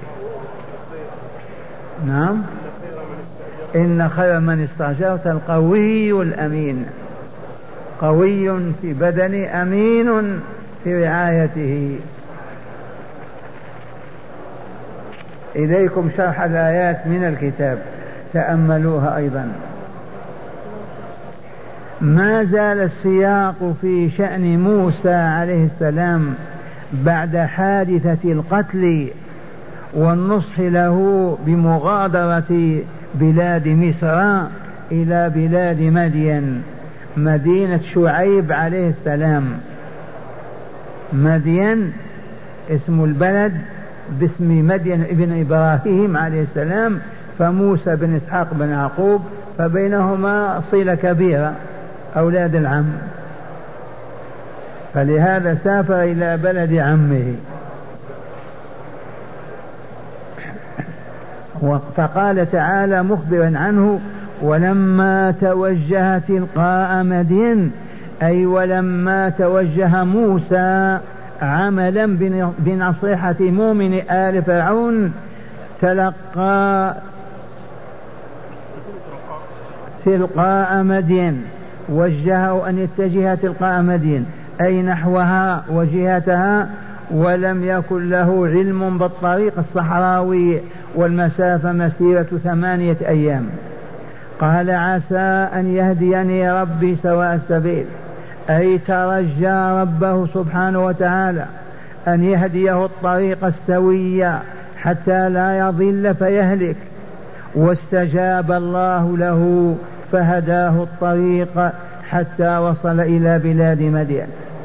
نعم، إن خير من استأجرت القوي الأمين، قوي في بدنه أمين في رعايته. إليكم شرح الآيات من الكتاب تأملوها أيضا. ما زال السياق في شأن موسى عليه السلام بعد حادثة القتل والنصح له بمغادرة بلاد مصر إلى بلاد مدين، مدينة شعيب عليه السلام. مدين اسم البلد باسم مدين ابن إبراهيم عليه السلام، فموسى بن إسحاق بن يعقوب، فبينهما صلة كبيرة أولاد العم، فلهذا سافر إلى بلد عمه. فقال تعالى مخبرا عنه ولما توجه تلقاء مدين، أي ولما توجه موسى عملا بنصيحة مؤمن آل فرعون تلقى تلقاء مدين، وجهه أن يتجه تلقاء مدين أي نحوها وجهتها، ولم يكن له علم بالطريق الصحراوي والمسافة مسيرة ثمانية أيام. قال عسى أن يهديني ربي سواء السبيل، أي ترجى ربه سبحانه وتعالى أن يهديه الطريق السوية حتى لا يضل فيهلك، واستجاب الله له فهداه الطريق حتى وصل إلى بلاد مدين.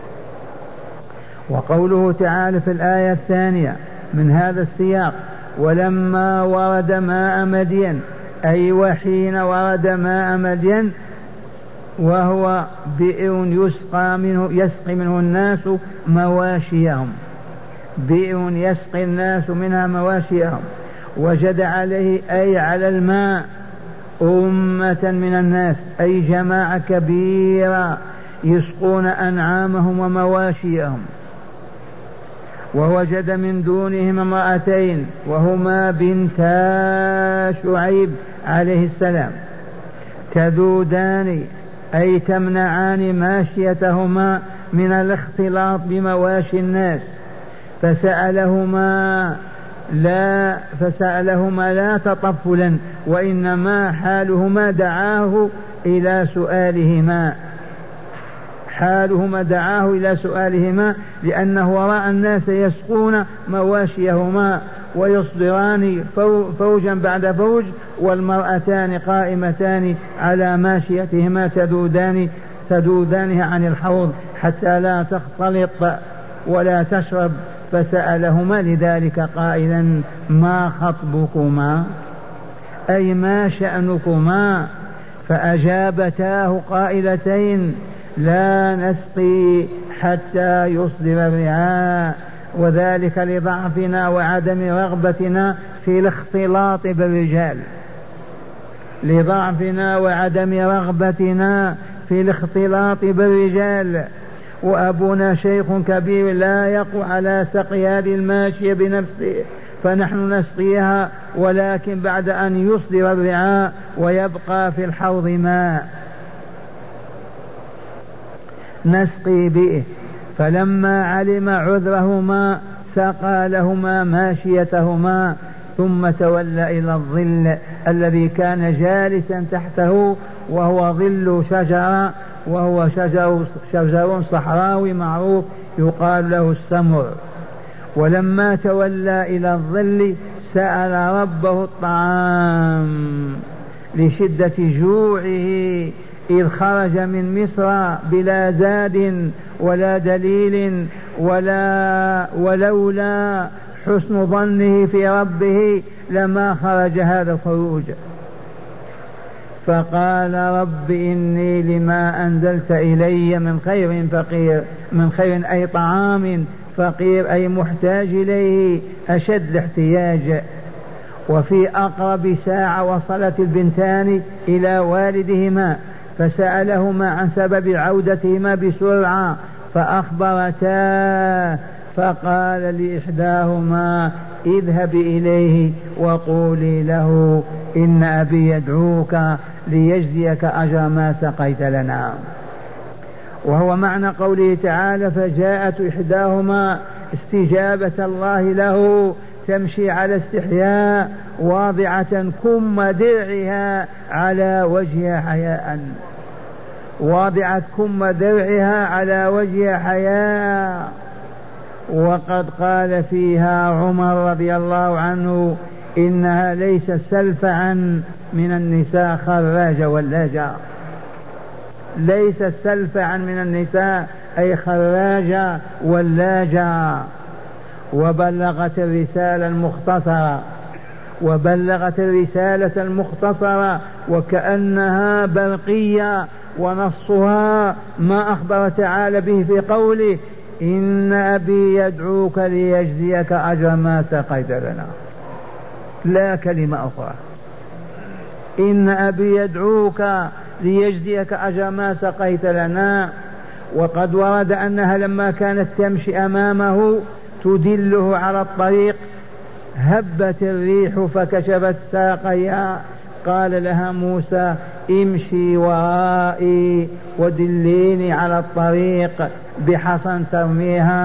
وقوله تعالى في الآية الثانية من هذا السياق: ولما ورد ماء مدين، أي وحين ورد ماء مدين، وهو بئر يسقى منه يسقي منه الناس مواشيهم، بئر يسقي الناس منها مواشيهم، وجد عليه أي على الماء أمة من الناس، أي جماعة كبيرة يسقون أنعامهم ومواشيهم. ووجد من دونهم امرأتين وهما بنتا شعيب عليه السلام تذودان، أي تمنعان ماشيتهما من الاختلاط بمواشي الناس، فسألهما لا فسألهما لا تطفلا، وإنما حالهما دعاه إلى سؤالهما حالهما دعاه إلى سؤالهما لأنه رأى الناس يسقون مواشيهما ويصدران فوجا بعد فوج، والمرأتان قائمتان على ماشيتهما تذودان تذودانها عن الحوض حتى لا تختلط ولا تشرب. فسألهما لذلك قائلا: ما خطبكما، أي ما شأنكما؟ فأجابتاه قائلتين: لا نسقي حتى يصدر الرعاء، وذلك لضعفنا وعدم رغبتنا في الاختلاط بالرجال لضعفنا وعدم رغبتنا في الاختلاط بالرجال وأبونا شيخ كبير لا يقوى على سقي هذه الماشية بنفسه، فنحن نسقيها ولكن بعد أن يصدر الرعاء ويبقى في الحوض ماء نسقي به. فلما علم عذرهما سقى لهما ماشيتهما، ثم تولى إلى الظل الذي كان جالسا تحته، وهو ظل شجرة، وهو شجر, شجر صحراوي معروف يقال له السمر. ولما تولى إلى الظل سأل ربه الطعام لشدة جوعه، إذ خرج من مصر بلا زاد ولا دليل ولا ولولا حسن ظنه في ربه لما خرج هذا الخروج. فقال: رب إني لما أنزلت إلي من خير فقير، من خير أي طعام، فقير أي محتاج إليه أشد احتياج. وفي أقرب ساعة وصلت البنتان إلى والدهما فسألهما عن سبب عودتهما بسرعة فأخبرتا، فقال لإحداهما: اذهب إليه وقولي له إن أبي يدعوك ليجزيك أجر ما سقيت لنا. وهو معنى قوله تعالى: فجاءت إحداهما، استجابة الله له، تمشي على استحياء واضعة كم درعها على وجهها حياء، واضعت كم درعها على وجهها حياء. وقد قال فيها عمر رضي الله عنه: إنها ليست سلفعا من النساء خراجة ولاجة، ليست سلفعا من النساء أي خراجة ولاجة. وبلغت الرسالة المختصرة وبلغت الرسالة المختصرة وكأنها برقية، ونصها ما أخبر تعالى به في قوله: إن أبي يدعوك ليجزيك أجر ما سقيت لنا. لا كلمة أخرى، إن أبي يدعوك ليجزيك أجر ما سقيت لنا. وقد ورد أنها لما كانت تمشي أمامه تدله على الطريق هبت الريح فكشفت ساقيها، قال لها موسى: امشي ورائي ودليني على الطريق بحصى ترميها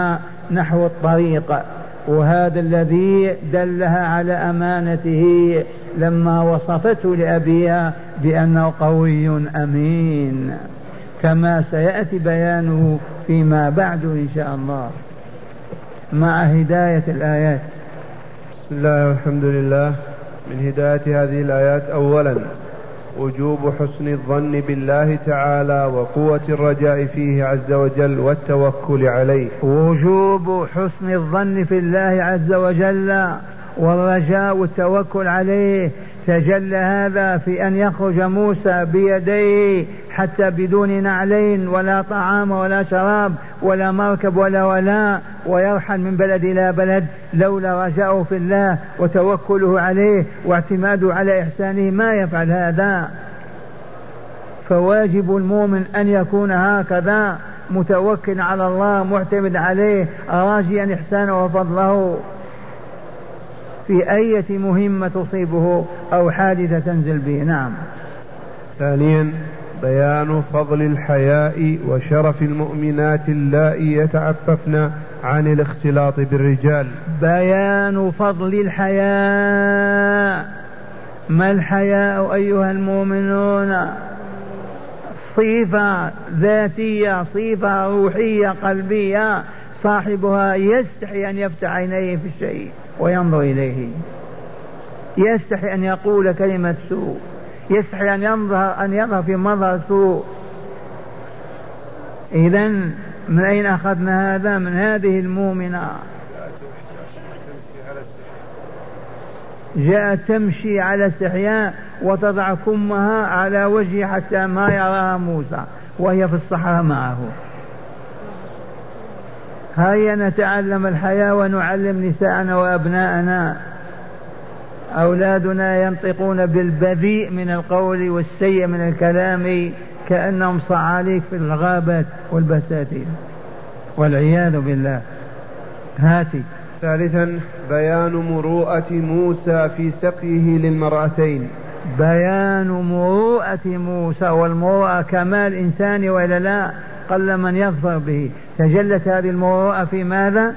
نحو الطريق، وهذا الذي دلها على أمانته لما وصفته لأبيها بأنه قوي أمين، كما سيأتي بيانه فيما بعد إن شاء الله مع هداية الآيات. بسم الله والحمد لله. من هداية هذه الآيات أولا وجوب حسن الظن بالله تعالى وقوة الرجاء فيه عز وجل والتوكل عليه. وجوب حسن الظن في الله عز وجل والرجاء والتوكل عليه. تجلى هذا في أن يخرج موسى بيديه حتى بدون نعلين ولا طعام ولا شراب ولا مركب ولا ولا ويرحل من بلد إلى بلد لولا رجاؤه في الله وتوكله عليه واعتماده على إحسانه ما يفعل هذا. فواجب المؤمن أن يكون هكذا متوكل على الله معتمد عليه راجيا إحسانه وفضله في أي مهمة تصيبه أو حادثة تنزل به. نعم. ثانيا بيان فضل الحياء وشرف المؤمنات اللائي يتعففن عن الاختلاط بالرجال. بيان فضل الحياء. ما الحياء أيها المؤمنون؟ صفة ذاتية، صفة روحية قلبية، صاحبها يستحي أن يفتح عينيه في الشيء وينظر إليه، يستحي أن يقول كلمة سوء، يستحي أن ينظر أن يظهر في مظهر سوء. إذن من أين أخذنا هذا؟ من هذه المؤمنة جاءت تمشي على استحياء وتضع كمها على وجهه حتى ما يراها موسى وهي في الصحراء معه. هيا نتعلم الحياة ونعلم نساءنا وأبناءنا. أولادنا ينطقون بالبذيء من القول والسيء من الكلام كأنهم صعاليك في الغابات والبساتين والعياذ بالله. هاتي. ثالثا بيان مروءة موسى في سقيه للمرأتين. بيان مروءة موسى، والمروءة كمال إنساني وإلا لا؟ قل من يظفر به. تجلت هذه المروءة في ماذا؟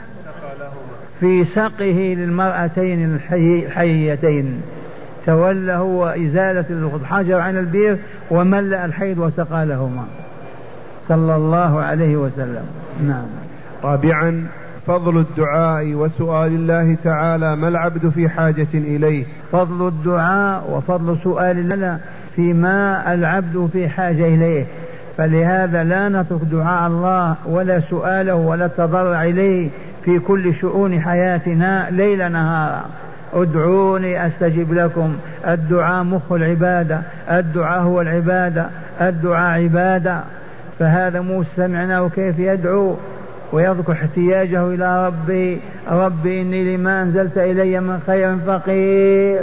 في سقه للمرأتين الحيتين. تولى هو إزالة الحجر عن البير وملأ الحيض وسقى لهما صلى الله عليه وسلم. نعم. رابعا فضل الدعاء وسؤال الله تعالى ما العبد في حاجة إليه. فضل الدعاء وفضل سؤال الله فيما العبد في حاجة إليه، فلهذا لا نترك دعاء الله ولا سؤاله ولا التضرع إليه في كل شؤون حياتنا ليل نهارا. ادعوني أستجب لكم. الدعاء مخ العبادة، الدعاء هو العبادة، الدعاء عبادة. فهذا موسى سمعناه كيف يدعو ويذكر احتياجه إلى ربي. ربي إني لما أنزلت إلي من خير فقير.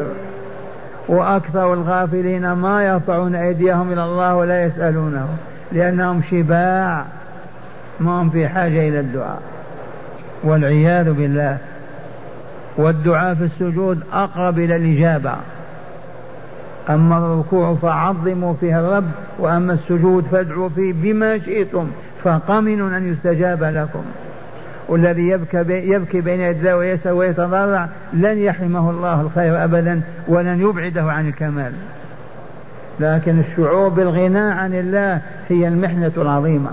وأكثر الغافلين ما يرفعون أيديهم إلى الله ولا يسألونه لأنهم شباع، ما هم في حاجة إلى الدعاء والعياذ بالله. والدعاء في السجود أقرب إلى الإجابة. أما الركوع فعظموا فيه الرب، وأما السجود فادعوا فيه بما شئتم فقمن أن يستجاب لكم. والذي يبكي, يبكي بين يدي الله ويسأل ويتضرع لن يحرمه الله الخير أبدا ولن يبعده عن الكمال. لكن الشعور بالغناء عن الله هي المحنة العظيمة.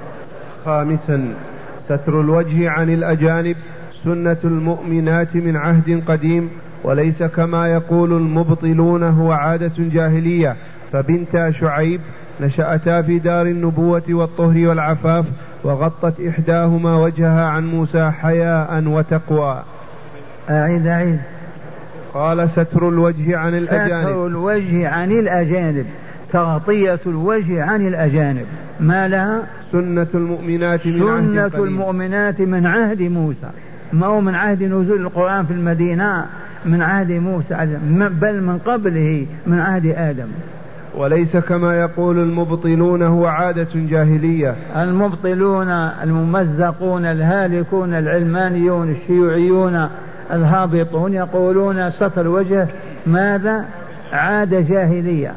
خامسا ستر الوجه عن الأجانب سنة المؤمنات من عهد قديم، وليس كما يقول المبطلون هو عادة جاهلية. فبنتا شعيب نشأتا في دار النبوة والطهر والعفاف، وغطت إحداهما وجهها عن موسى حياء وتقوى. أعيد أعيد. قال ستر الوجه عن الأجانب. ستر الوجه عن الأجانب، تغطية الوجه عن الأجانب. ما لها؟ سنة المؤمنات من عهد سنة قديم. المؤمنات من عهد موسى، ما هو من عهد نزول القرآن في المدينة، من عهد موسى بل من قبله من عهد آدم. وليس كما يقول المبطلون هو عادة جاهلية. المبطلون الممزقون الهالكون العلمانيون الشيوعيون الهابطون يقولون ستر الوجه ماذا؟ عادة جاهلية،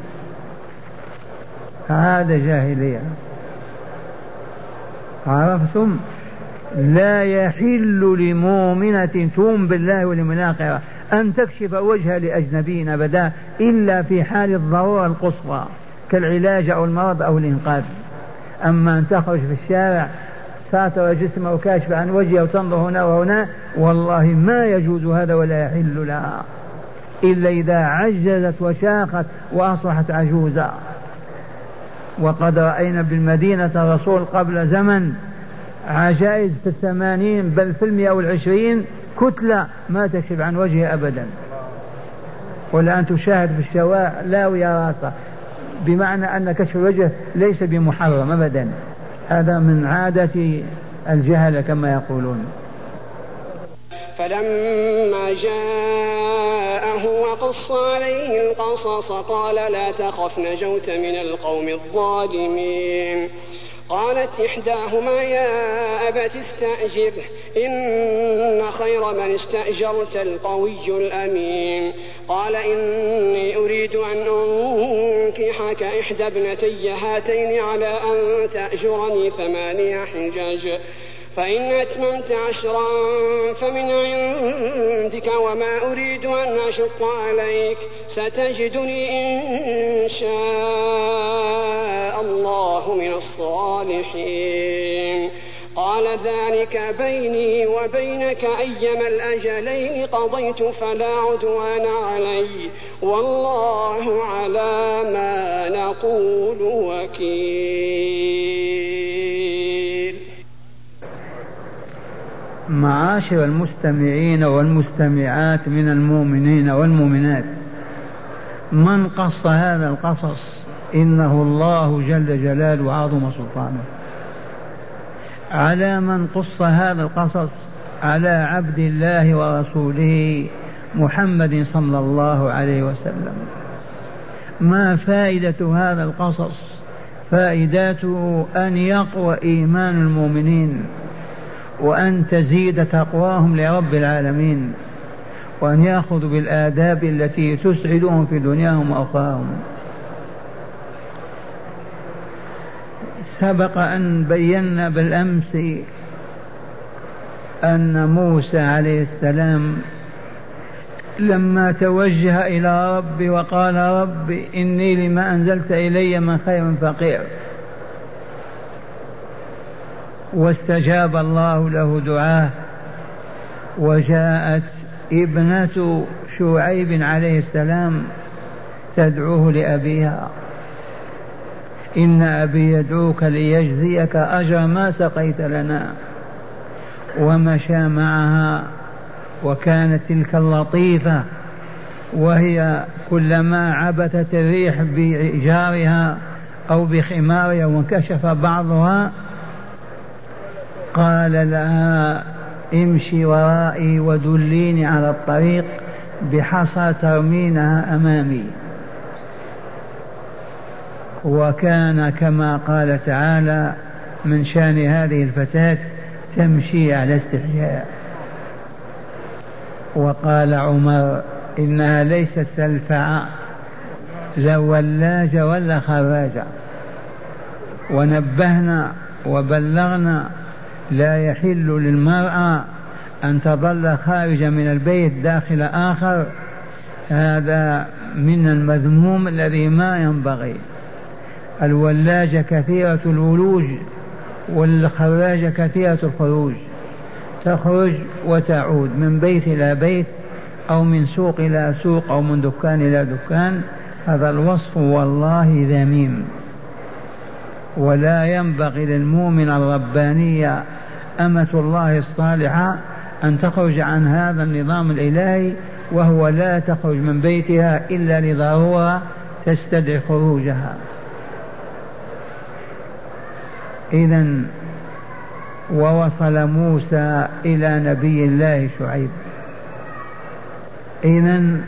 عادة جاهلية. عرفتم؟ لا يحل لمؤمنة تؤمن بالله واليوم الآخر أن تكشف وجهها لأجنبي أبدا إلا في حال الضرورة القصوى كالعلاج أو المرض أو الإنقاذ. أما أن تخرج في الشارع ساتر جسمه وكاشف عن وجهه وتنظر هنا وهنا والله ما يجوز هذا ولا يحل لها إلا إذا عجزت وشاخت وأصبحت عجوزا. وقد رأينا بالمدينة الرسول قبل زمن عجائز في الثمانين بل في المئة والعشرين كتلة ما تكشف عن وجهه أبدا، والآن تشاهد في الشوارع لاوية راسه، بمعنى أن كشف الوجه ليس بمحرم أبدا. هذا من عادة الجهل كما يقولون. فلما جاءه وقص عليه القصص قال لا تخف نجوت من القوم الظالمين. قالت إحداهما يا أبت استأجره إن خير من استأجرت القوي الأمين. قال إني أريد أن أنكحك إحدى ابنتي هاتين على أن تأجرني ثمانية حجج فإن أتممت عشرا فمن عندك وما أريد أن أشق عليك ستجدني إن شاء الله من الصالحين. قال ذلك بيني وبينك أيما الأجلين قضيت فلا عدوان علي والله على ما نقول وكيل. معاشر المستمعين والمستمعات من المؤمنين والمؤمنات، من قص هذا القصص إنه الله جل جلاله وعظم سلطانه. على من قص هذا القصص؟ على عبد الله ورسوله محمد صلى الله عليه وسلم. ما فائدة هذا القصص؟ فائدته أن يقوى إيمان المؤمنين وأن تزيد تقواهم لرب العالمين وأن يأخذوا بالآداب التي تسعدهم في دنياهم وأخراهم. سبق أن بينا بالأمس أن موسى عليه السلام لما توجه إلى ربي وقال رب إني لما أنزلت إلي من خير فقير، واستجاب الله له دعاه، وجاءت ابنة شعيب عليه السلام تدعوه لأبيها إن أبي يدعوك ليجزيك أجر ما سقيت لنا. ومشى معها، وكانت تلك اللطيفة وهي كلما عبثت الريح بجارها أو بخمارها وانكشف بعضها قال لها امشي ورائي ودليني على الطريق بحصى ترمينها أمامي. وكان كما قال تعالى من شان هذه الفتاة تمشي على استحياء. وقال عمر إنها ليست سلفعة لا ولاجة ولا خراجة. ونبهنا وبلغنا لا يحل للمرأة أن تظل خارجة من البيت داخل آخر، هذا من المذموم الذي ما ينبغي. الولاجة كثيرة الولوج والخراجة كثيرة الخروج، تخرج وتعود من بيت إلى بيت أو من سوق إلى سوق أو من دكان إلى دكان. هذا الوصف والله ذميم، ولا ينبغي للمؤمن الربانية أمة الله الصالحة أن تخرج عن هذا النظام الإلهي، وهو لا تخرج من بيتها إلا لضرورة تستدعي خروجها. إذن ووصل موسى إلى نبي الله شعيب. إذن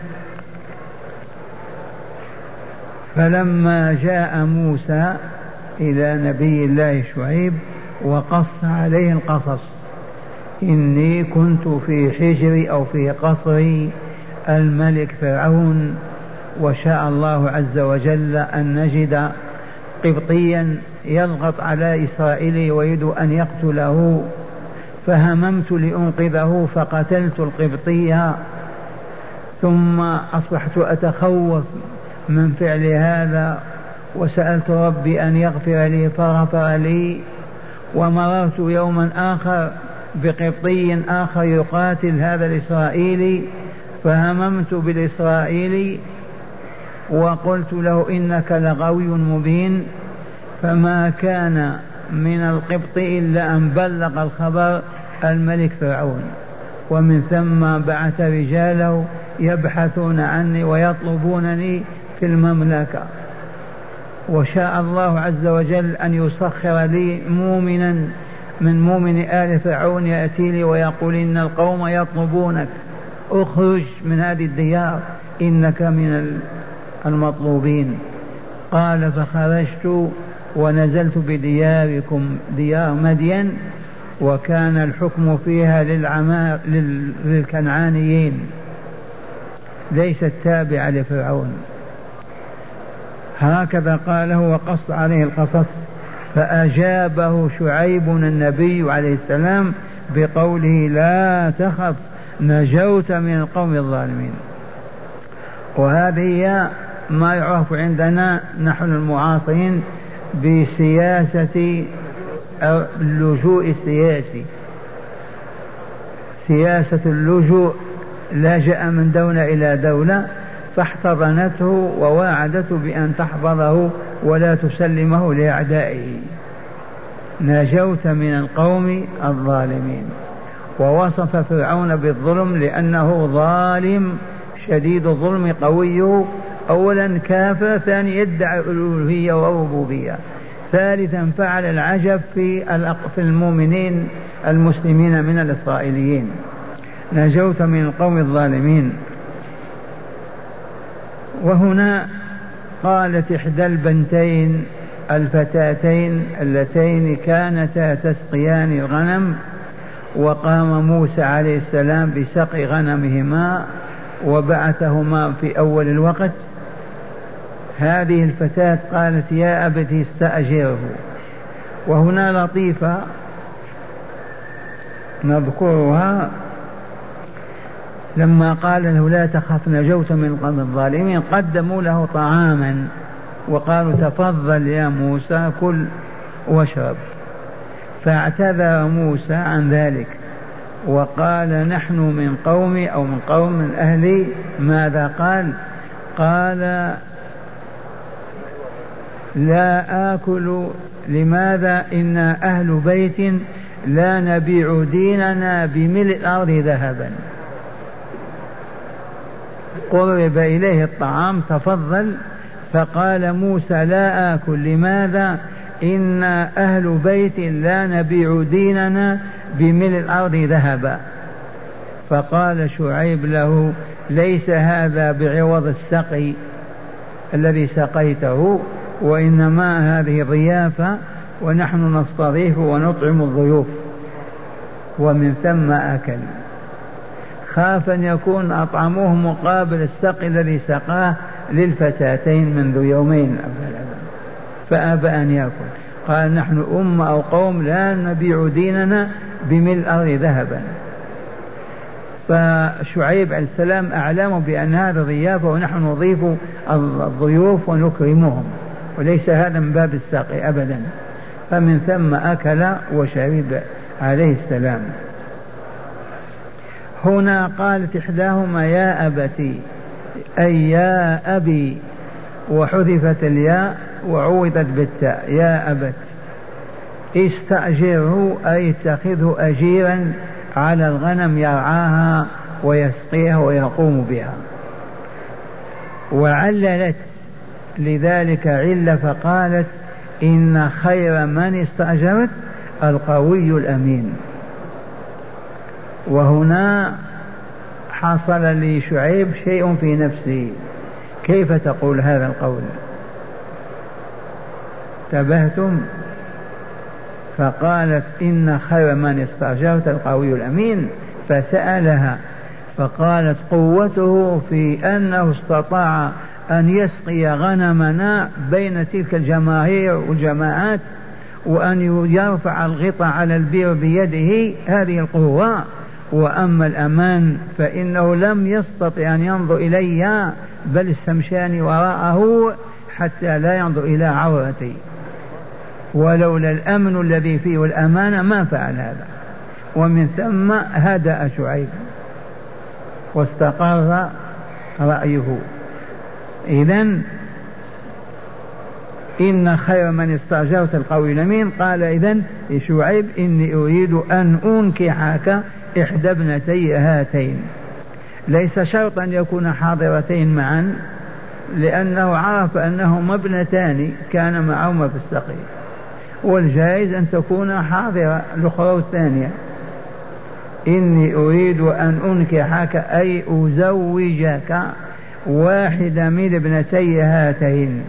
فلما جاء موسى إلى نبي الله شعيب وقص عليه القصص إني كنت في حجري أو في قصر الملك فرعون، وشاء الله عز وجل أن نجد قبطيا يضغط على إسرائيل ويريد أن يقتله، فهممت لأنقذه فقتلت القبطية، ثم أصبحت أتخوف من فعل هذا، وسألت ربي أن يغفر لي فغفر لي. ومررت يوما آخر بقبطي آخر يقاتل هذا الإسرائيلي، فهممت بالإسرائيلي وقلت له إنك لغوي مبين، فما كان من القبطي إلا أن بلغ الخبر الملك فرعون، ومن ثم بعث رجاله يبحثون عني ويطلبونني في المملكة. وشاء الله عز وجل أن يسخر لي مؤمنا من مؤمن آل فرعون يأتي لي ويقول إن القوم يطلبونك، اخرج من هذه الديار إنك من المطلوبين. قال فخرجت ونزلت بدياركم ديار مدين، وكان الحكم فيها للعما... لل... للكنعانيين، ليست تابعة لفرعون. هكذا قاله وقص عليه القصص. فأجابه شعيب النبي عليه السلام بقوله لا تخف نجوت من القوم الظالمين. وهذه ما يعرف عندنا نحن المعاصرين بسياسة اللجوء السياسي، سياسة اللجوء، لجأ من دولة إلى دولة فاحتضنته وواعدته بأن تحفظه ولا تسلمه لأعدائه. نجوت من القوم الظالمين. ووصف فرعون بالظلم لأنه ظالم شديد الظلم قوي، أولا كافر، ثاني يدعي الألوهية والربوبية، ثالثا فعل العجب في في المؤمنين المسلمين من الإسرائيليين. نجوت من القوم الظالمين. وهنا قالت إحدى البنتين الفتاتين اللتين كانتا تسقيان الغنم، وقام موسى عليه السلام بسقي غنمهما وبعثهما في أول الوقت. هذه الفتاة قالت يا أبت استأجره. وهنا لطيفة نذكرها، لما قال له لا تخف نجوت من القوم الظالمين قدموا له طعاما وقالوا تفضل يا موسى كل واشرب، فاعتذر موسى عن ذلك وقال نحن من قومي أو من قوم من أهلي. ماذا قال؟ قال لا آكل. لماذا؟ إنا أهل بيت لا نبيع ديننا بملء الأرض ذهبا. قرب إليه الطعام تفضل، فقال موسى لا آكل. لماذا؟ إنا أهل بيت لا نبيع ديننا بملء الأرض ذهبا. فقال شعيب له ليس هذا بعوض السقي الذي سقيته، وإنما هذه ضيافة ونحن نستضيف ونطعم الضيوف. ومن ثم أكل. خاف أن يكون أطعموه مقابل السقي الذي سقاه للفتاتين منذ يومين، فأبى أن يأكل. قال نحن أمة أو قوم لا نبيع ديننا بملء الأرض ذهبا. فشعيب عليه السلام أعلم بأن هذا ضيافة ونحن نضيف الضيوف ونكرمهم، وليس هذا من باب السقي أبدا. فمن ثم أكل وشرب عليه السلام. هنا قالت إحداهما يا أبتي أي يا أبي، وحذفت الياء وعوضت بالتاء يا أبت. استأجره أي اتخذه أجيرا على الغنم يرعاها ويسقيها ويقوم بها. وعللت لذلك علة فقالت إن خير من استأجرت القوي الأمين. وهنا حصل لشعيب شيء في نفسه، كيف تقول هذا القول؟ انتبهتم؟ فقالت إن خير من استأجرت القوي الأمين. فسألها فقالت قوته في أنه استطاع أن يسقي غنمنا بين تلك الجماهير والجماعات وأن يرفع الغطاء على البئر بيده، هذه القوة. وأما الأمان فإنه لم يستطع أن ينظر إلي، بل استمشاني وراءه حتى لا ينظر إلى عورتي، ولولا الأمن الذي فيه والأمانة ما فعل هذا. ومن ثم هدأ شعيب واستقر رأيه. إذن إن خير من استأجرت القوي الأمين. قال إذن لشعيب إني أريد أن أنكحك إحدى ابنتي هاتين. ليس شرطا أن يكون حاضرتين معا، لأنه عرف أنهما ابنتان كان معهما في السقي، والجائز أن تكون حاضرة الأخرى الثانية. إني أريد أن أنكحك أي أزوجك واحدة من ابنتي هاتين.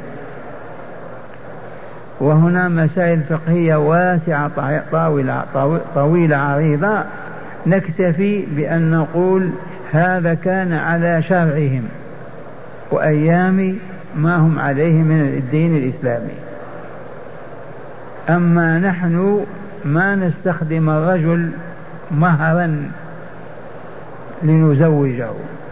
وهنا مسائل فقهية واسعة طاولة, طويلة عريضة، نكتفي بأن نقول هذا كان على شرعهم وأيام ما هم عليه من الدين الإسلامي. أما نحن ما نستخدم الرجل مهرا لنزوجه،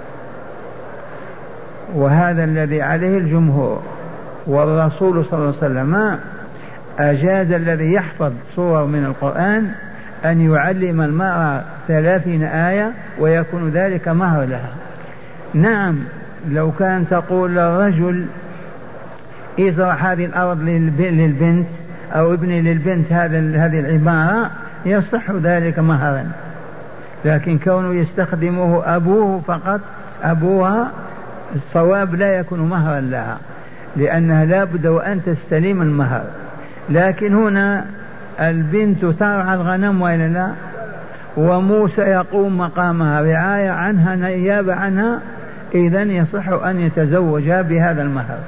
وهذا الذي عليه الجمهور. والرسول صلى الله عليه وسلم أجاز الذي يحفظ صور من القرآن أن يعلم المرأة ثلاثين آية ويكون ذلك مهر لها. نعم، لو كان تقول للرجل ازرع هذه الأرض للبنت أو ابني للبنت هذه العبارة يصح ذلك مهرا، لكن كونه يستخدمه أبوه فقط، أبوها، الصواب لا يكون مهرا لها، لأنها لا بد وأن تستلم المهر. لكن هنا البنت ترعى الغنم وإلا لا، وموسى يقوم مقامها رعاية عنها نيابة عنها، إذن يصح أن يتزوجا بهذا المهر.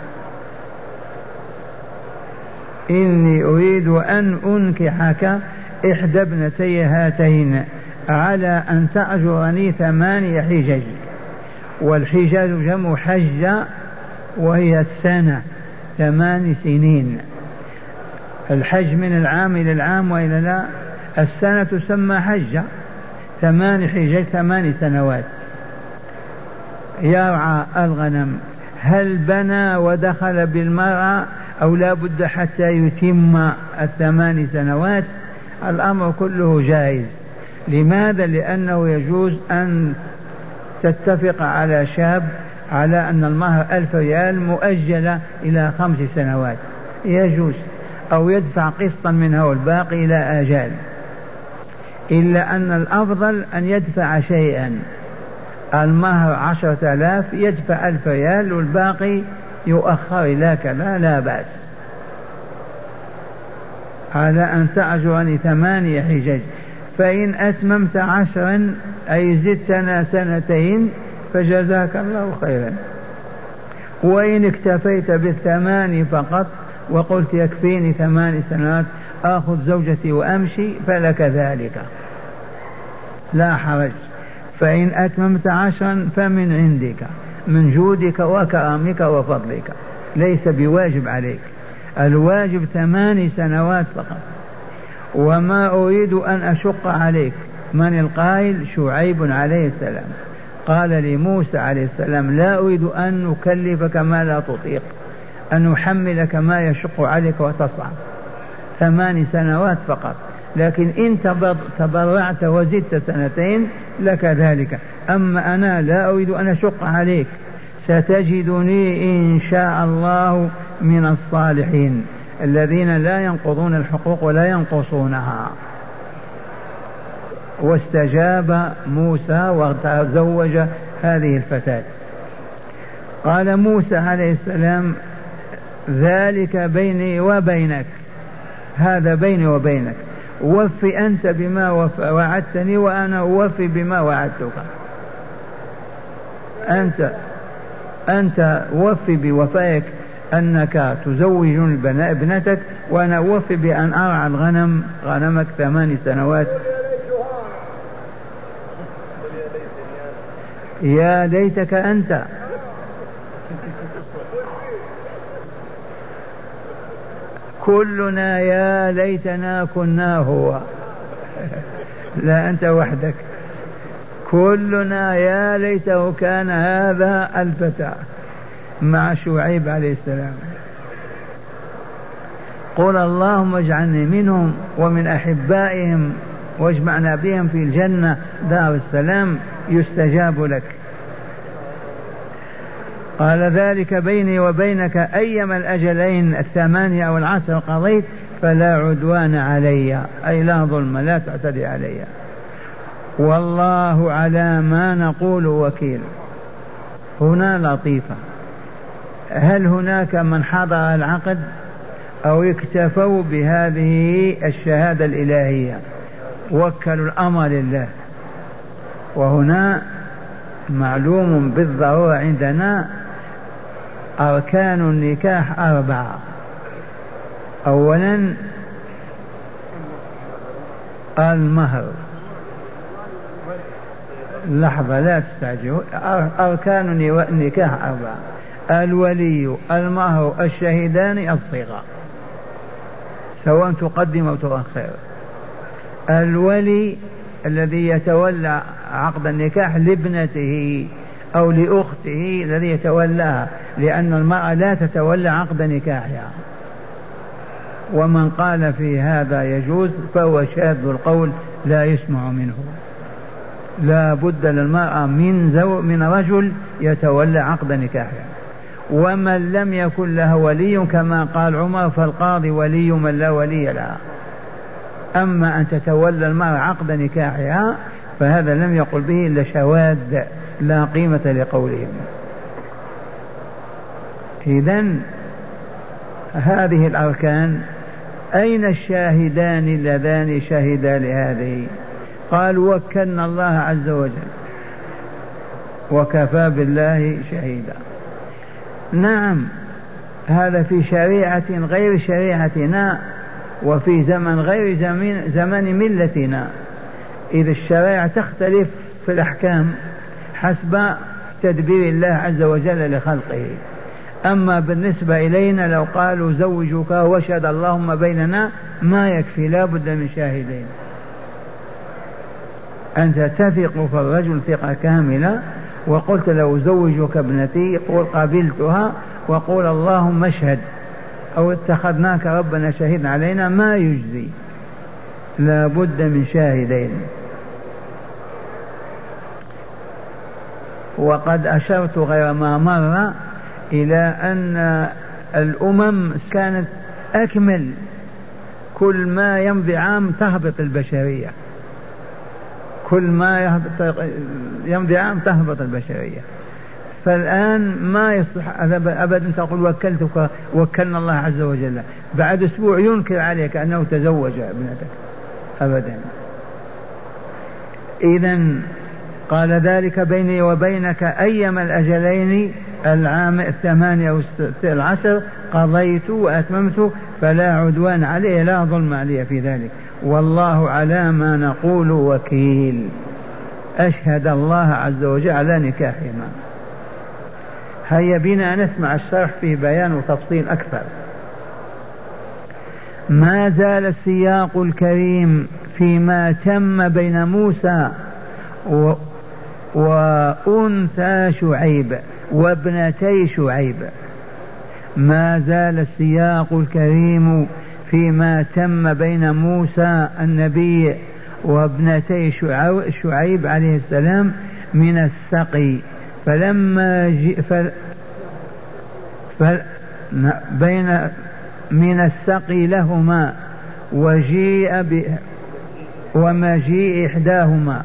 إني أريد أن أنكحك إحدى ابنتي هاتين على أن تأجرني ثماني حجج. والحجاج جمع حجة، وهي السنة، ثمان سنين. الحج من العام إلى العام وإلى لا، السنة تسمى حجة. ثمان حجج ثمان سنوات يرعى الغنم. هل بنى ودخل بالمرأة أو لا بد حتى يتم الثمان سنوات؟ الأمر كله جائز. لماذا؟ لأنه يجوز أن تتفق على شاب على أن المهر ألف ريال مؤجلة إلى خمس سنوات، يجوز، أو يدفع قسطا منها والباقي إلى آجال. إلا أن الأفضل أن يدفع شيئا. المهر عشرة آلاف، يدفع ألف ريال والباقي يؤخر إلى كذا، لا بأس. على أن تأجرني ثمانية حجج، فإن أتممت عشرا أي زدتنا سنتين فجزاك الله خيرا. وإن اكتفيت بالثمان فقط وقلت يكفيني ثمان سنوات آخذ زوجتي وأمشي فلك ذلك، لا حرج. فإن أتممت عشرا فمن عندك، من جودك وكرمك وفضلك، ليس بواجب عليك. الواجب ثمان سنوات فقط. وما أريد أن أشق عليك. من القائل؟ شعيب عليه السلام. قال لموسى عليه السلام لا أريد أن نكلفك ما لا تطيق، أن نحملك ما يشق عليك وتصعب. ثمان سنوات فقط، لكن إن تبرعت وزدت سنتين لك ذلك. أما أنا لا أريد أن أشق عليك، ستجدني إن شاء الله من الصالحين الذين لا ينقضون الحقوق ولا ينقصونها. واستجاب موسى وتزوج هذه الفتاة. قال موسى عليه السلام ذلك بيني وبينك، هذا بيني وبينك، وفي أنت بما وعدتني وأنا أوفي بما وعدتك. أنت أنت وفي بوفائك أنك تزوج ابنتك، وأنا أوفي بأن أرعى الغنم غنمك ثمان سنوات. يا ليتك أنت. كلنا يا ليتنا كنا هو. لا أنت وحدك، كلنا يا ليته كان هذا الفتى مع شعيب عليه السلام. قل اللهم اجعلني منهم ومن أحبائهم واجمعنا بهم في الجنة دار السلام، يستجاب لك. قال ذلك بيني وبينك أيما الأجلين الثمانية أو العشر قضيت فلا عدوان علي، أي لا ظلم، لا تعتدي علي، والله على ما نقول وكيل. هنا لطيفة، هل هناك من حضر العقد أو اكتفوا بهذه الشهادة الإلهية وكلوا الأمر لله؟ وهنا معلوم بالضرورة عندنا أركان النكاح أربعة. أولا المهر، لحظة لا تستعجلوا، أركان النكاح أربعة: الولي، المهر، الشهيدان، الصيغة، سواء تقدم أو تؤخر. الولي الذي يتولى عقد النكاح لابنته أو لأخته الذي يتولاها، لأن المرأة لا تتولى عقد نكاحها. ومن قال في هذا يجوز فهو شاذ القول لا يسمع منه. لا بد للمرأة من زو من رجل يتولى عقد نكاحها. ومن لم يكن لها ولي كما قال عمر فالقاضي ولي من لا ولي لها. أما أن تتولى المرأة عقد نكاحها فهذا لم يقل به إلا شواذ لا قيمة لقولهم. إذن هذه الأركان، أين الشاهدان اللذان شهدا لهذه؟ قال وكلنا الله عز وجل وكفى بالله شهيدا. نعم، هذا في شريعة غير شريعتنا وفي زمن غير زمن, زمن ملتنا، إذا الشريعة تختلف في الأحكام حسب تدبير الله عز وجل لخلقه. أما بالنسبة إلينا لو قالوا زوجك وشهد اللهم بيننا ما يكفي، لا بد من شاهدين. أنت تثق في الرجل ثقة كاملة وقلت له زوجك ابنتي، قل قبلتها وقول اللهم اشهد، أو اتخذناك ربنا شهيد علينا، ما يجزي، لا بد من شاهدين. وقد أشرت غير ما مر إلى أن الأمم كانت أكمل، كل ما يمضي عام تهبط البشرية، كل ما يمضي عام تهبط البشرية. فالآن ما يصح أبدا تقول وكلتك وكلنا الله عز وجل، بعد أسبوع ينكر عليك أنه تزوج ابنتك أبدا. إذن قال ذلك بيني وبينك أيما الأجلين العام الثمانية والعشر قضيت وأتممت فلا عدوان عليه، لا ظلم عليه في ذلك، والله على ما نقول وكيل. أشهد الله عز وجل على نكاحهما. هيا بنا نسمع الشرح فيه بيان وتفصيل أكثر. ما زال السياق الكريم فيما تم بين موسى و... وأنثى شعيب وابنتي شعيب. ما زال السياق الكريم فيما تم بين موسى النبي وابنتي شعيب عليه السلام من السقي. فلما جي فل فل بين من السقي لهما وجيء ب ومجيء إحداهما.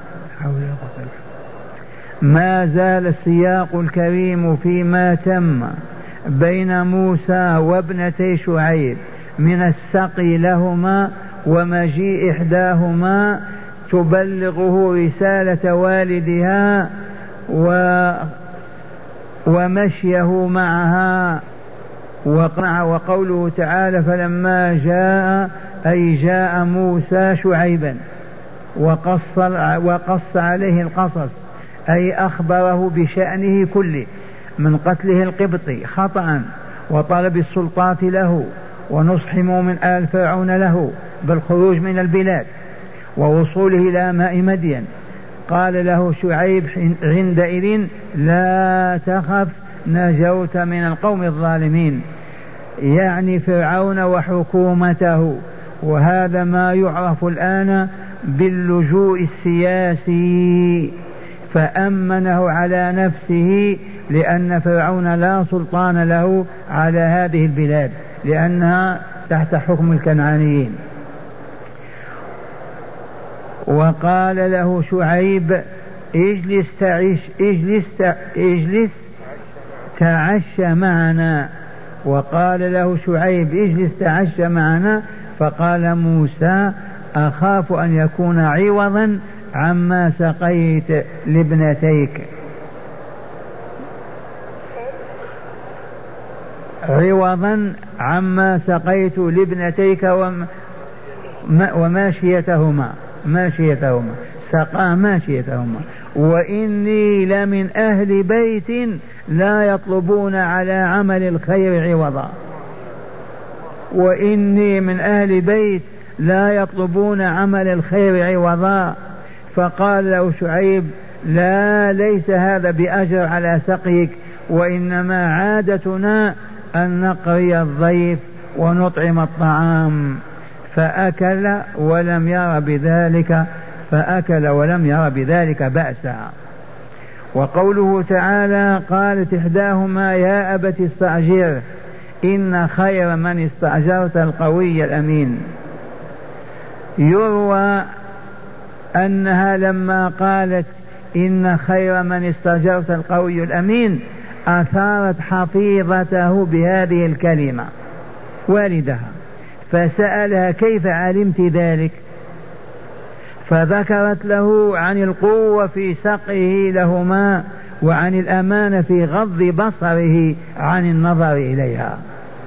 ما زال السياق الكريم فيما تم بين موسى وابنتي شعيب من السقي لهما ومجيء إحداهما تبلغه رسالة والدها و ومشيه معها. وقوله تعالى فلما جاء أي جاء موسى شعيبا وقص, وقص عليه القصص، أي أخبره بشأنه كله، من قتله القبطي خطأ وطلب السلطات له ونصحموا من آل فرعون له بالخروج من البلاد ووصوله إلى ماء مدين. قال له شعيب عندئذ لا تخف نجوت من القوم الظالمين، يعني فرعون وحكومته. وهذا ما يعرف الآن باللجوء السياسي، فأمنه على نفسه لأن فرعون لا سلطان له على هذه البلاد لأنها تحت حكم الكنعانيين. وقال له شعيب اجلس تعيش اجلس اجلس تعشى معنا. وقال له شعيب اجلس تعشى معنا، فقال موسى أخاف أن يكون عوضا عما سقيت لابنتيك، عوضا عما سقيت لابنتيك وماشيتهما ماشيتهما سقى ماشيتهما، وإني لمن أهل بيت لا يطلبون على عمل الخير عوضا، وإني من أهل بيت لا يطلبون عمل الخير عوضا. فقال له شعيب لا، ليس هذا بأجر على سقيك، وإنما عادتنا أن نقري الضيف ونطعم الطعام. فأكل ولم ير بذلك فأكل ولم ير بذلك بأسا. وقوله تعالى قالت إحداهما يا أبت استأجره إن خير من استأجرت القوي الأمين. يروى أنها لما قالت إن خير من استأجرت القوي الأمين أثارت حفيظته بهذه الكلمة والدها، فسألها كيف علمت ذلك؟ فذكرت له عن القوة في سقيه لهما وعن الأمانة في غض بصره عن النظر إليها،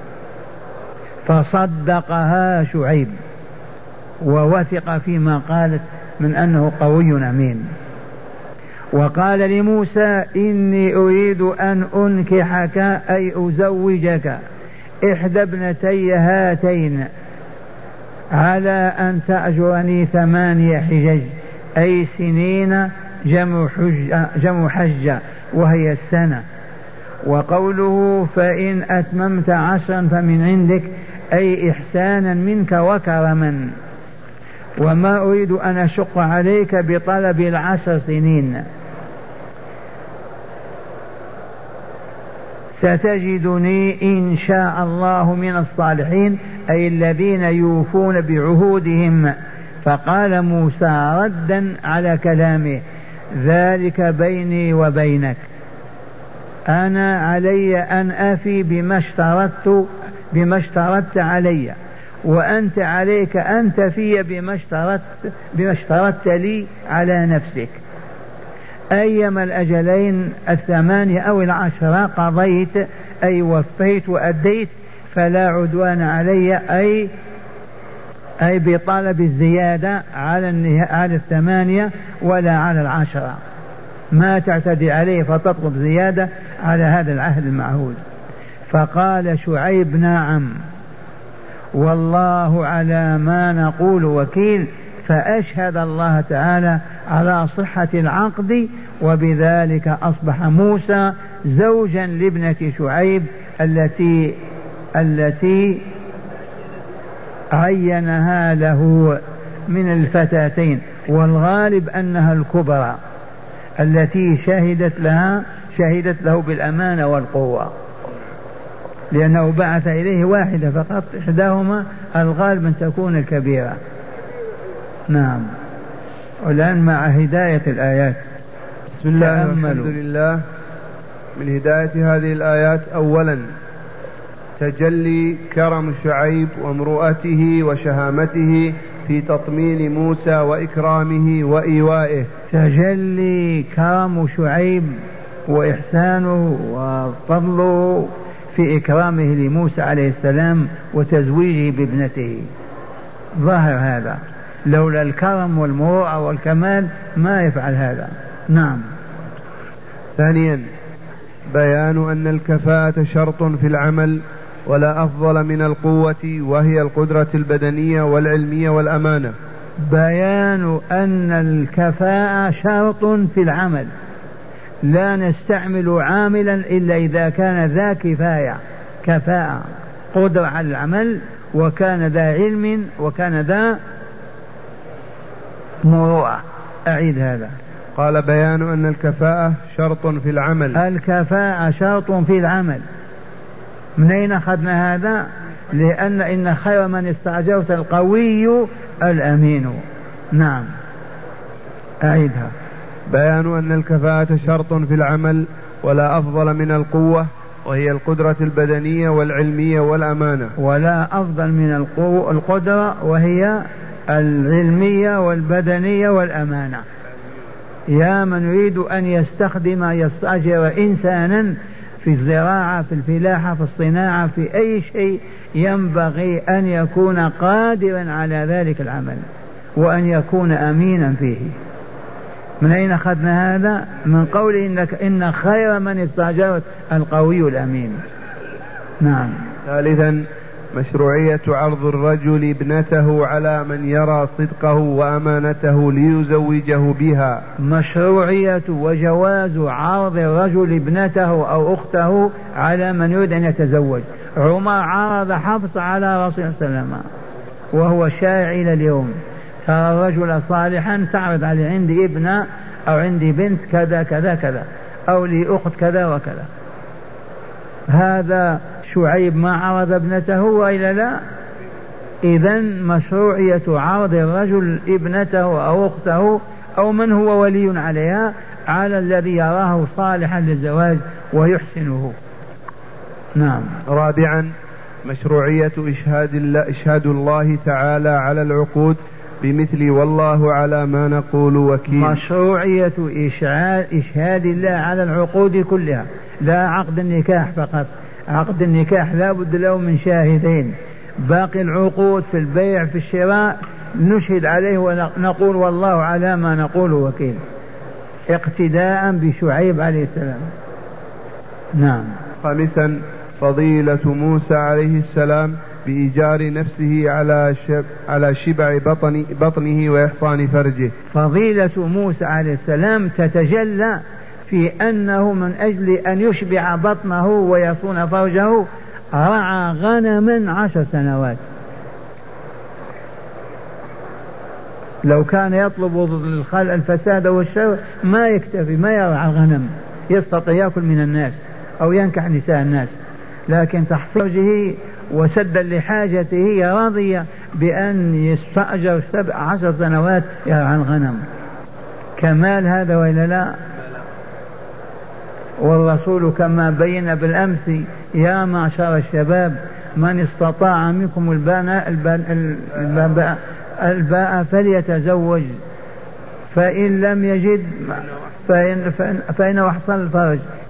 فصدقها شعيب ووثق فيما قالت من أنه قوي أمين. وقال لموسى إني أريد أن أنكحك أي أزوجك إحدى ابنتي هاتين على أن تأجرني ثمانية حجج أي سنين جمع حجة, جمع حجة وهي السنة. وقوله فإن أتممت عشرا فمن عندك أي إحسانا منك وكرما، وما أريد أن أشق عليك بطلب العشر سنين. ستجدني إن شاء الله من الصالحين أي الذين يوفون بعهودهم. فقال موسى ردا على كلامه ذلك بيني وبينك، أنا علي أن أفي بما اشترطت بما اشترطت علي، وأنت عليك أن تفي بما اشترطت بما اشترطت لي على نفسك. أيما الأجلين الثمانية أو العشرة قضيت أي وفيت وأديت فلا عدوان علي، أي أي بطلب الزيادة على على الثمانية ولا على العشرة، ما تعتدي عليه فتطلب زيادة على هذا العهد المعهود. فقال شعيب نعم والله على ما نقول وكيل، فأشهد الله تعالى على صحة العقد، وبذلك أصبح موسى زوجا لابنة شعيب التي التي عينها له من الفتاتين، والغالب أنها الكبرى التي شهدت لها شهدت له بالأمانة والقوة، لأنه بعث إليه واحدة فقط إحداهما، الغالب أن تكون الكبيرة. نعم. والآن مع هداية الآيات. بسم الله والحمد لله. من هداية هذه الآيات أولا تجلي كرم شعيب وامرؤته وشهامته في تطمين موسى وإكرامه وإيوائه. تجلي كرم شعيب وإحسانه وفضله في إكرامه لموسى عليه السلام وتزويجه بابنته، ظاهر هذا، لولا الكرم والمروءة والكمال ما يفعل هذا. نعم. ثانيا بيان أن الكفاءة شرط في العمل ولا أفضل من القوة وهي القدرة البدنية والعلمية والأمانة. بيان أن الكفاءة شرط في العمل، لا نستعمل عاملا إلا إذا كان ذا كفاية، كفاءة قدرة على العمل، وكان ذا علم، وكان ذا مروءة. أعيد هذا. قال بيان أن الكفاءة شرط في العمل. الكفاءة شرط في العمل. من أين أخذنا هذا؟ لأن إن خير من استأجرت القوي الأمين. نعم أعيدها. بيان أن الكفاءة شرط في العمل ولا أفضل من القوة وهي القدرة البدنية والعلمية والأمانة. ولا أفضل من القدرة وهي العلمية والبدنية والأمانة. يا من يريد أن يستخدم يستأجر إنسانا في الزراعة، في الفلاحة، في الصناعة، في أي شيء، ينبغي أن يكون قادرا على ذلك العمل وأن يكون أمينا فيه. من أين أخذنا هذا؟ من قوله إنك إن خير من استأجرت القوي الأمين. نعم. ثالثا مشروعية عرض الرجل ابنته على من يرى صدقه وأمانته ليزوجه بها. مشروعية وجواز عرض الرجل ابنته أو أخته على من يريد أن يتزوج. عمر عرض حفص على رسول الله صلى الله عليه وسلم وهو شائع إلى اليوم. ترى الرجل صالحا تعرض عليه عندي ابنة أو عندي بنت كذا كذا كذا، أو لي أخت كذا وكذا. هذا شعيب ما عرض ابنته وإلا لا؟ إذن مشروعية عرض الرجل ابنته أو أخته أو من هو ولي عليها على الذي يراه صالحا للزواج ويحسنه. نعم. رابعا مشروعية إشهاد الله, إشهاد الله تعالى على العقود بمثل والله على ما نقول وكيل. مشروعية إشهاد الله على العقود كلها، لا عقد النكاح فقط. عقد النكاح لا بد له من شاهدين. باقي العقود في البيع في الشراء نشهد عليه ونقول والله على ما نقول وكيل، اقتداء بشعيب عليه السلام. نعم. خامسا فضيلة موسى عليه السلام بإيجار نفسه على شب على شبع بطن بطنه وإحصان فرجه. فضيلة موسى عليه السلام تتجلى في أنه من أجل أن يشبع بطنه ويصون فرجه رعى غنما عشر سنوات. لو كان يطلب الفساد والشر ما يكتفي، ما يرعى الغنم، يستطيع يأكل من الناس أو ينكح نساء الناس، لكن تحصيل فرجه وسدا لحاجته رضي بأن يستأجر سبع عشر سنوات يرعى الغنم. كمال هذا وإلا لا؟ والرسول كما بين بالأمس يا معشر الشباب من استطاع منكم الباء الباء الباء فليتزوج فإن لم يجد فإن فإنه أحصن الفرج.